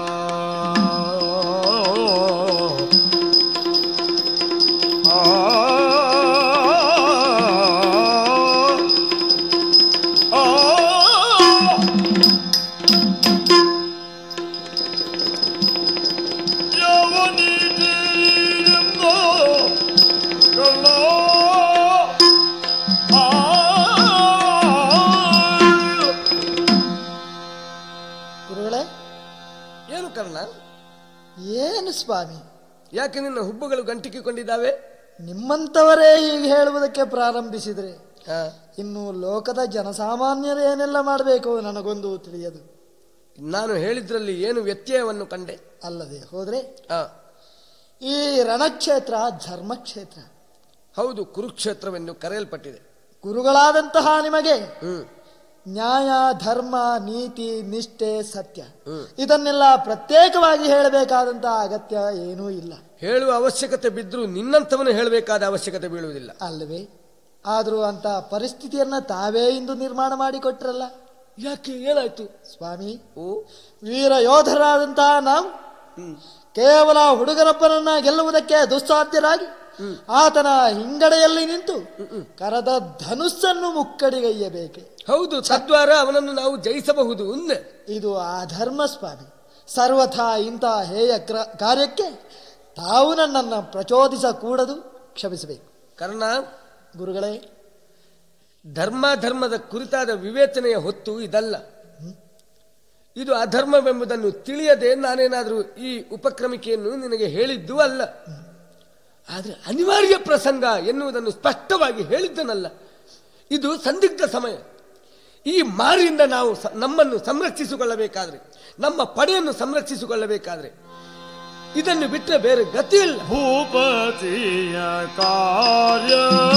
ಗುರುಗಳೇ. ಏನು ಕರ್ಣ? ಏನು ಸ್ವಾಮಿ, ಯಾಕೆ ನಿನ್ನ ಹುಬ್ಬುಗಳು ಗಂಟಿಕ್ಕಿಕೊಂಡಿದ್ದಾವೆ? ನಿಮ್ಮಂಥವರೇ ಹೀಗೆ ಹೇಳುವುದಕ್ಕೆ ಪ್ರಾರಂಭಿಸಿದ್ರೆ ಇನ್ನು ಲೋಕದ ಜನಸಾಮಾನ್ಯರು ಏನೆಲ್ಲ ಮಾಡಬೇಕು ನನಗೊಂದು ತಿಳಿಯದು. ನಾನು ಹೇಳಿದ್ರಲ್ಲಿ ಏನು ವ್ಯತ್ಯಯವನ್ನು ಕಂಡೆ? ಅಲ್ಲದೆ ಹೋದ್ರೆ ಈ ರಣಕ್ಷೇತ್ರ ಧರ್ಮಕ್ಷೇತ್ರ. ಹೌದು, ಕುರುಕ್ಷೇತ್ರವೆಂದು ಕರೆಯಲ್ಪಟ್ಟಿದೆ. ಗುರುಗಳಾದಂತಹ ನಿಮಗೆ ನ್ಯಾಯ, ಧರ್ಮ, ನೀತಿ, ನಿಷ್ಠೆ, ಸತ್ಯ ಇದನ್ನೆಲ್ಲ ಪ್ರತ್ಯೇಕವಾಗಿ ಹೇಳಬೇಕಾದಂತಹ ಅಗತ್ಯ ಏನೂ ಇಲ್ಲ. ಹೇಳುವ ಅವಶ್ಯಕತೆ ಬಿದ್ದರೂ ನಿನ್ನಂಥವನು ಹೇಳಬೇಕಾದ ಅವಶ್ಯಕತೆ ಬೀಳುವುದಿಲ್ಲ ಅಲ್ಲವೇ? ಆದರೂ ಅಂತ ಪರಿಸ್ಥಿತಿಯನ್ನ ತಾವೇ ಇಂದು ನಿರ್ಮಾಣ ಮಾಡಿಕೊಟ್ರಲ್ಲ. ಯಾಕೆ? ಏನಾಯ್ತು ಸ್ವಾಮಿ? ವೀರ ಯೋಧರಾದಂತಹ ನಾವು ಕೇವಲ ಹುಡುಗರೊಬ್ಬನನ್ನ ಗೆಲ್ಲುವುದಕ್ಕೆ ದುಸ್ಸಾಧ್ಯರಾಗಿ ಆತನ ಹಿಂಗಡೆಯಲ್ಲಿ ನಿಂತು ಕರದ ಧನುಸ್ಸನ್ನು ಮುಕ್ಕಡಿಗೈಯಬೇಕೆ? ಹೌದು, ತದ್ವಾರ ಅವನನ್ನು ನಾವು ಜಯಿಸಬಹುದು. ಇದು ಅಧರ್ಮ ಸ್ವಾಮಿ. ಸರ್ವಥಾ ಇಂಥ ಹೇಯ ಕಾರ್ಯಕ್ಕೆ ತಾವು ನನ್ನನ್ನು ಪ್ರಚೋದಿಸಕೂಡದು, ಕ್ಷಮಿಸಬೇಕು. ಕರ್ಣ, ಗುರುಗಳೇ, ಧರ್ಮದ ಕುರಿತಾದ ವಿವೇಚನೆಯ ಹೊತ್ತು ಇದಲ್ಲ. ಇದು ಅಧರ್ಮವೆಂಬುದನ್ನು ತಿಳಿಯದೆ ನಾನೇನಾದರೂ ಈ ಉಪಕ್ರಮಿಕೆಯನ್ನು ನಿನಗೆ ಹೇಳಿದ್ದೂ ಅಲ್ಲ. ಆದರೆ ಅನಿವಾರ್ಯ ಪ್ರಸಂಗ ಎನ್ನುವುದನ್ನು ಸ್ಪಷ್ಟವಾಗಿ ಹೇಳಿದ್ದನಲ್ಲ. ಇದು ಸಂದಿಗ್ಧ ಸಮಯ. ಈ ಮಾರಿಯಿಂದ ನಾವು ನಮ್ಮನ್ನು ಸಂರಕ್ಷಿಸಿಕೊಳ್ಳಬೇಕಾದ್ರೆ, ನಮ್ಮ ಪಡೆಯನ್ನು ಸಂರಕ್ಷಿಸಿಕೊಳ್ಳಬೇಕಾದ್ರೆ ಇದನ್ನು ಬಿಟ್ಟರೆ ಬೇರೆ ಗತಿಯಿಲ್ಲ. ಭೂಪತಿಯ ಕಾರ್ಯ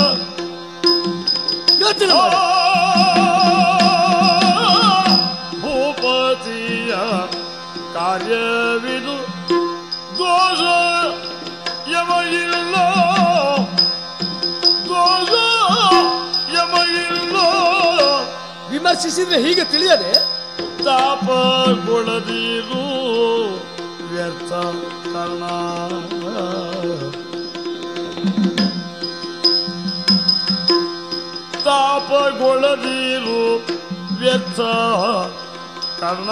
ಯೋಚನೆ ಭೂಪತಿಯ ಕಾರ್ಯವಿದು ದೋಷ ಯಮಗಿಲ್ಲ, ದೋಷ ಯಮಗಿಲ್ಲ ವಿಮರ್ಶಿಸಿದ್ರೆ ಹೀಗೆ ತಿಳಿಯದೆ ತಾಪಗೊಳ್ಳದಿರು ವ್ಯರ್ಥ ಕರ್ಣ. ತಾಪಗೊಳ್ಳದಿರು ವ್ಯರ್ಥ ಕರ್ಣ.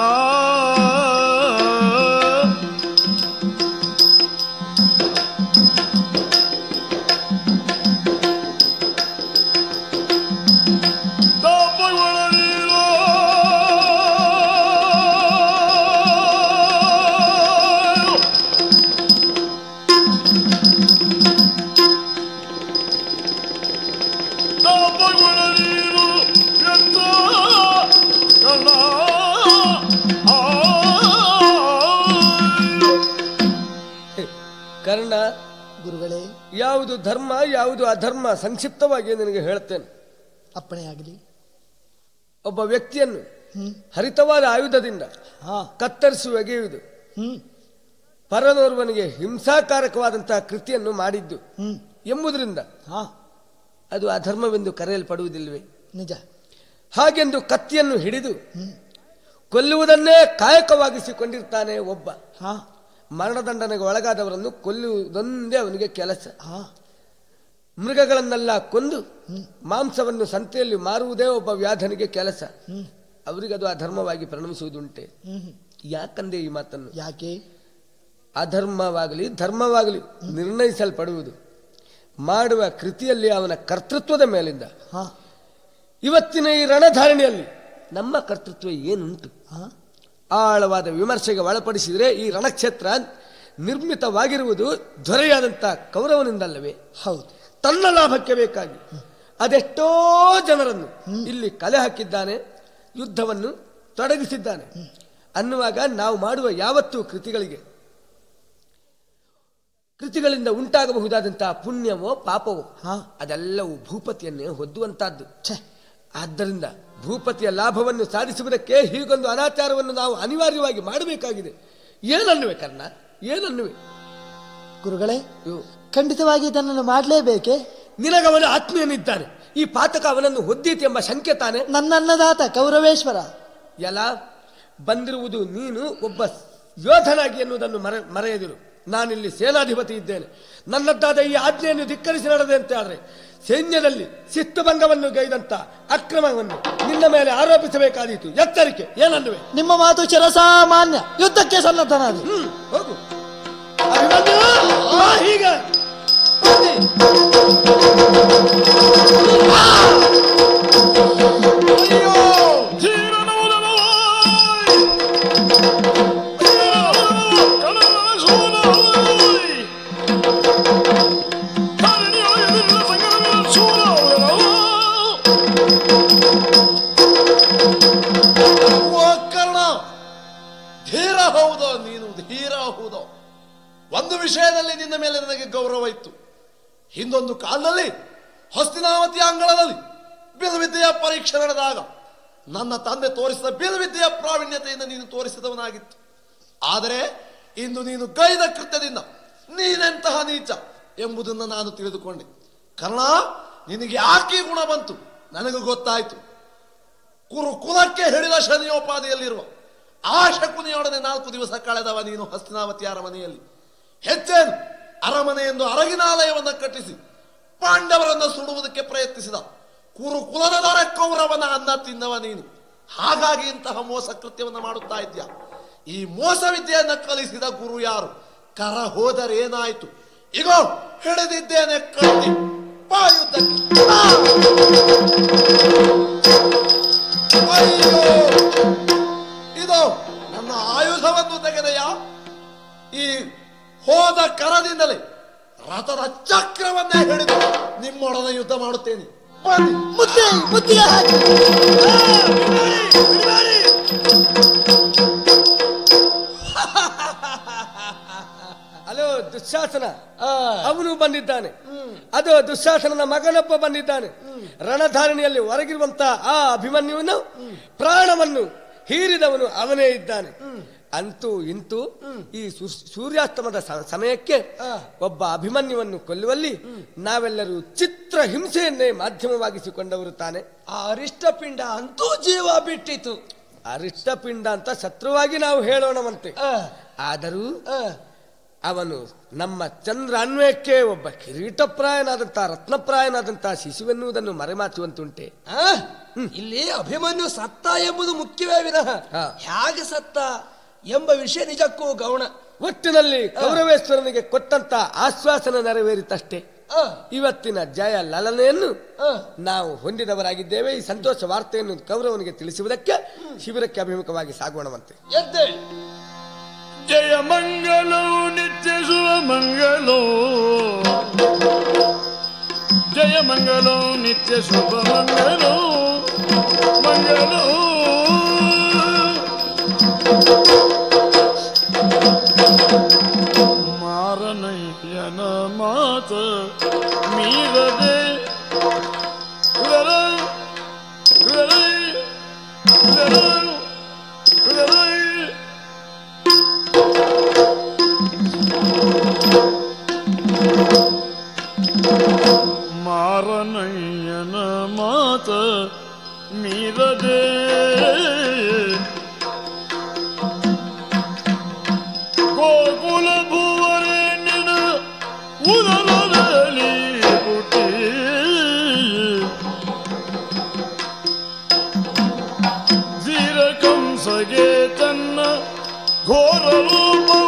ಕರ್ಣ, ಗುರುಗಳೇ, ಯಾವುದು ಧರ್ಮ ಯಾವುದು ಅಧರ್ಮ ಸಂಕ್ಷಿಪ್ತವಾಗಿ ನಿನಗೆ ಹೇಳ್ತೇನೆ. ಅಪ್ಪಣೆಯಾಗಲಿ. ಒಬ್ಬ ವ್ಯಕ್ತಿಯನ್ನು ಹರಿತವಾದ ಆಯುಧದಿಂದ ಕತ್ತರಿಸಿ ಒಗೆಯುವುದು ಪರನೋರ್ವನಿಗೆ ಹಿಂಸಾಕಾರಕವಾದಂತಹ ಕೃತಿಯನ್ನು ಮಾಡಿದ್ದು ಎಂಬುದರಿಂದ ಅದು ಅಧರ್ಮವೆಂದು ಕರೆಯಲ್ಪಡುವುದಿಲ್ಲವೇ? ನಿಜ. ಹಾಗೆಂದು ಕತ್ತಿಯನ್ನು ಹಿಡಿದು ಕೊಲ್ಲುವುದನ್ನೇ ಕಾಯಕವಾಗಿಸಿಕೊಂಡಿರ್ತಾನೆ ಒಬ್ಬ. ಮರಣದಂಡನೆಗೆ ಒಳಗಾದವರನ್ನು ಕೊಲ್ಲುವುದೊಂದೇ ಅವನಿಗೆ ಕೆಲಸ. ಮೃಗಗಳನ್ನೆಲ್ಲ ಕೊಂದು ಮಾಂಸವನ್ನು ಸಂತೆಯಲ್ಲಿ ಮಾರುವುದೇ ಒಬ್ಬ ವ್ಯಾಧನಿಗೆ ಕೆಲಸ. ಅವರಿಗದು ಅಧರ್ಮವಾಗಿ ಪರಿಣಮಿಸುವುದುಂಟೆ. ಯಾಕಂದೆ ಈ ಮಾತನ್ನು? ಯಾಕೆ? ಅಧರ್ಮವಾಗಲಿ ಧರ್ಮವಾಗಲಿ ನಿರ್ಣಯಿಸಲ್ಪಡುವುದು ಮಾಡುವ ಕೃತಿಯಲ್ಲಿ ಅವನ ಕರ್ತೃತ್ವದ ಮೇಲಿಂದ. ಇವತ್ತಿನ ಈ ರಣಧಾರಣಿಯಲ್ಲಿ ನಮ್ಮ ಕರ್ತೃತ್ವ ಏನುಂಟು? ಆಳವಾದ ವಿಮರ್ಶೆಗೆ ಒಳಪಡಿಸಿದರೆ ಈ ರಣಕ್ಷೇತ್ರ ನಿರ್ಮಿತವಾಗಿರುವುದು ದೊರೆಯಾದಂಥ ಕೌರವನಿಂದಲ್ಲವೇ? ಹೌದು. ತನ್ನ ಲಾಭಕ್ಕೆ ಬೇಕಾಗಿ ಅದೆಷ್ಟೋ ಜನರನ್ನು ಇಲ್ಲಿ ಕಲೆ ಹಾಕಿದ್ದಾನೆ, ಯುದ್ಧವನ್ನು ತೊಡಗಿಸಿದ್ದಾನೆ ಅನ್ನುವಾಗ ನಾವು ಮಾಡುವ ಯಾವತ್ತೂ ಕೃತಿಗಳಿಂದ ಉಂಟಾಗಬಹುದಾದಂತಹ ಪುಣ್ಯವೋ ಪಾಪವೋ ಅದೆಲ್ಲವೂ ಭೂಪತಿಯನ್ನೇ ಹೊದ್ದುವಂತಹದ್ದು. ಆದ್ದರಿಂದ ಭೂಪತಿಯ ಲಾಭವನ್ನು ಸಾಧಿಸುವುದಕ್ಕೆ ಹೀಗೊಂದು ಅನಾಚಾರವನ್ನು ನಾವು ಅನಿವಾರ್ಯವಾಗಿ ಮಾಡಬೇಕಾಗಿದೆ. ಏನನ್ನುವೆ ಕರ್ಣ, ಏನನ್ನುವೆ? ಗುರುಗಳೇ, ಖಂಡಿತವಾಗಿ ಇದನ್ನು ಮಾಡಲೇಬೇಕೆ? ನಿನಗವನ ಆತ್ಮೀಯನಿದ್ದಾನೆ, ಈ ಪಾತಕ ಅವನನ್ನು ಹೊದ್ದೀತಿ ಎಂಬ ಶಂಕೆ ತಾನೆ. ನನ್ನನ್ನದಾತ ಕೌರವೇಶ್ವರ ಎಲ್ಲ ಬಂದಿರುವುದು ನೀನು ಒಬ್ಬ ಯೋಧನಾಗಿ ಎನ್ನುವುದನ್ನು ಮರೆಯದಿರು. ನಾನಿಲ್ಲಿ ಸೇನಾಧಿಪತಿ ಇದ್ದೇನೆ. ನನ್ನದ್ದಾದ ಈ ಆಜ್ಞೆಯನ್ನು ಧಿಕ್ಕರಿಸಿ ನಡೆದೆ ಅಂತ ಆದರೆ ಸೈನ್ಯದಲ್ಲಿ ಶಿಸ್ತುಭಂಗವನ್ನು ಗೈದಂತ ಅಕ್ರಮವನ್ನು ನಿನ್ನ ಮೇಲೆ ಆರೋಪಿಸಬೇಕಾದೀತು. ಎಚ್ಚರಿಕೆ. ಏನನ್ನುವೆ? ನಿಮ್ಮ ಮಾತು ಚಿರಸಾಮಾನ್ಯ. ಯುದ್ಧಕ್ಕೆ ಸನ್ನದ್ಧನಾದ. ಹೋಗು. ಹೀಗ ಒಂದು ವಿಷಯದಲ್ಲಿ ನಿನ್ನ ಮೇಲೆ ನನಗೆ ಗೌರವ ಇತ್ತು. ಹಿಂದೊಂದು ಕಾಲದಲ್ಲಿ ಹಸ್ತಿನಾವತಿಯ ಅಂಗಳದಲ್ಲಿ ಬಿಲ್ವಿದ್ಯೆಯ ಪರೀಕ್ಷೆ ನಡೆದಾಗ ನನ್ನ ತಂದೆ ತೋರಿಸಿದ ಬಿಲ್ವಿದ್ಯೆಯ ಪ್ರಾವೀಣ್ಯತೆಯಿಂದ ನೀನು ತೋರಿಸಿದವನಾಗಿತ್ತು. ಆದರೆ ಇಂದು ನೀನು ಗೈದ ಕೃತ್ಯದಿಂದ ನೀನೆಂತಹ ನೀಚ ಎಂಬುದನ್ನು ನಾನು ತಿಳಿದುಕೊಂಡೆ. ಕರ್ಣ, ನಿನಗೆ ಯಾಕೆ ಗುಣ ಬಂತು ನನಗೆ ಗೊತ್ತಾಯಿತು. ಕುಲಕ್ಕೆ ಹಿಡಿದ ಶನಿಯೋಪಾದಿಯಲ್ಲಿರುವ ಆ ಶಕುನಿಯೊಡನೆ 4 ದಿವಸ ಕಳೆದವ ನೀನು ಹಸ್ತಿನಾವತಿ ಅರಮನೆಯಲ್ಲಿ. ಹೆಚ್ಚೇನು, ಅರಮನೆಯೆಂದು ಅರಗಿನಾಲಯವನ್ನು ಕಟ್ಟಿಸಿ ಪಾಂಡವರನ್ನು ಸುಡುವುದಕ್ಕೆ ಪ್ರಯತ್ನಿಸಿದ ಕುಲದ ಕೌರವನ ಅನ್ನ ತಿನ್ನವ ನೀನು. ಹಾಗಾಗಿ ಇಂತಹ ಮೋಸ ಕೃತ್ಯವನ್ನು ಮಾಡುತ್ತಾ ಇದ್ಯಾ. ಈ ಮೋಸ ವಿದ್ಯೆಯನ್ನು ಕಲಿಸಿದ ಗುರು ಯಾರು? ಕರ ಹೋದರೇನಾಯಿತು? ಈಗೋ ಹಿಡಿದಿದ್ದೇನೆ ಕತ್ತಿ, ಬಾ ಯುದ್ಧಕ್ಕೆ. ಅಯ್ಯೋ, ಇದು ನನ್ನ ಆಯುಧವನ್ನು ತೆಗೆದೆಯಾ? ಈ ಹೋದ ಕರದಿಂದಲೇ ರಥದ ಚಕ್ರವನ್ನೇ ಹಿಡಿದು ನಿಮ್ಮೊಡನೆ ಯುದ್ಧ ಮಾಡುತ್ತೇನೆ. ಅಲೋ ದುಶ್ಯಾಸನ, ಅವನು ಬಂದಿದ್ದಾನೆ. ಅದು ದುಶ್ಯಾಸನನ ಮಗನೊಬ್ಬ ಬಂದಿದ್ದಾನೆ. ರಣಧಾರಣಿಯಲ್ಲಿ ಹೊರಗಿರುವಂತಹ ಆ ಅಭಿಮನ್ಯುವನ್ನು ಪ್ರಾಣವನ್ನು ಹೀರಿದವನು ಅವನೇ ಇದ್ದಾನೆ. ಅಂತೂ ಇಂತೂ ಈ ಸೂರ್ಯಾಸ್ತಮದ ಸಮಯಕ್ಕೆ ಒಬ್ಬ ಅಭಿಮನ್ಯುವನ್ನು ಕೊಲ್ಲುವಲ್ಲಿ ನಾವೆಲ್ಲರೂ ಚಿತ್ರ ಹಿಂಸೆಯನ್ನೇ ಮಾಧ್ಯಮವಾಗಿಸಿಕೊಂಡವರು ತಾನೆ. ಆ ಅರಿಷ್ಟಪಿಂಡ ಅಂತೂ ಜೀವ ಬಿಟ್ಟಿತು. ಅರಿಷ್ಟಪಿಂಡ ಅಂತ ಶತ್ರುವಾಗಿ ನಾವು ಹೇಳೋಣವಂತೆ. ಆದರೂ ಅವನು ನಮ್ಮ ಚಂದ್ರ ಅನ್ವಯಕ್ಕೆ ಒಬ್ಬ ಕಿರೀಟಪ್ರಾಯನಾದಂಥ ರತ್ನಪ್ರಾಯನಾದಂತಹ ಶಿಶುವೆನ್ನುವುದನ್ನು ಮರೆಮಾಚುವಂತುಂಟೆ. ಇಲ್ಲಿ ಅಭಿಮನ್ಯು ಸತ್ತ ಎಂಬುದು ಮುಖ್ಯವೇ ವಿನಃ ಹೇಗೆ ಸತ್ತ ಎಂಬ ವಿಷಯ ನಿಜಕ್ಕೂ ಗೌಣ. ಒಟ್ಟಿನಲ್ಲಿ ಕೌರವೇಶ್ವರನಿಗೆ ಕೊಟ್ಟಂತ ಆಶ್ವಾಸನ ನೆರವೇರಿತಷ್ಟೇ. ಇವತ್ತಿನ ಜಯ ಲಲನೆಯನ್ನು ನಾವು ಹೊಂದಿದವರಾಗಿದ್ದೇವೆ. ಈ ಸಂತೋಷ ವಾರ್ತೆಯನ್ನು ಕೌರವನಿಗೆ ತಿಳಿಸುವುದಕ್ಕೆ ಶಿಬಿರಕ್ಕೆ ಅಭಿಮುಖವಾಗಿ ಸಾಗೋಣವಂತೆ. ಜಯ ಮಂಗಲೋ ನಿತ್ಯ ಶುಭ ಮಂಗಲೋ, ಜಯ ಮಂಗಲೋ ನಿತ್ಯ ಶುಭ ಮಂಗಲೋ ಮಂಗಲೋ. ಮಾರನಯ್ಯನ ಮಾತ ಮೀರದೆ ಮಾರನಯ್ಯನ ಮಾತ ಮೀರದೆ ಗೋಕುಲ ಭುವರೇಣ್ಯನ ಉದರದಲ್ಲಿ ಹುಟ್ಟಿ ಧೀರ ಕಂಸಗೆ ತನ್ನ ಘೋರ ರೂಪ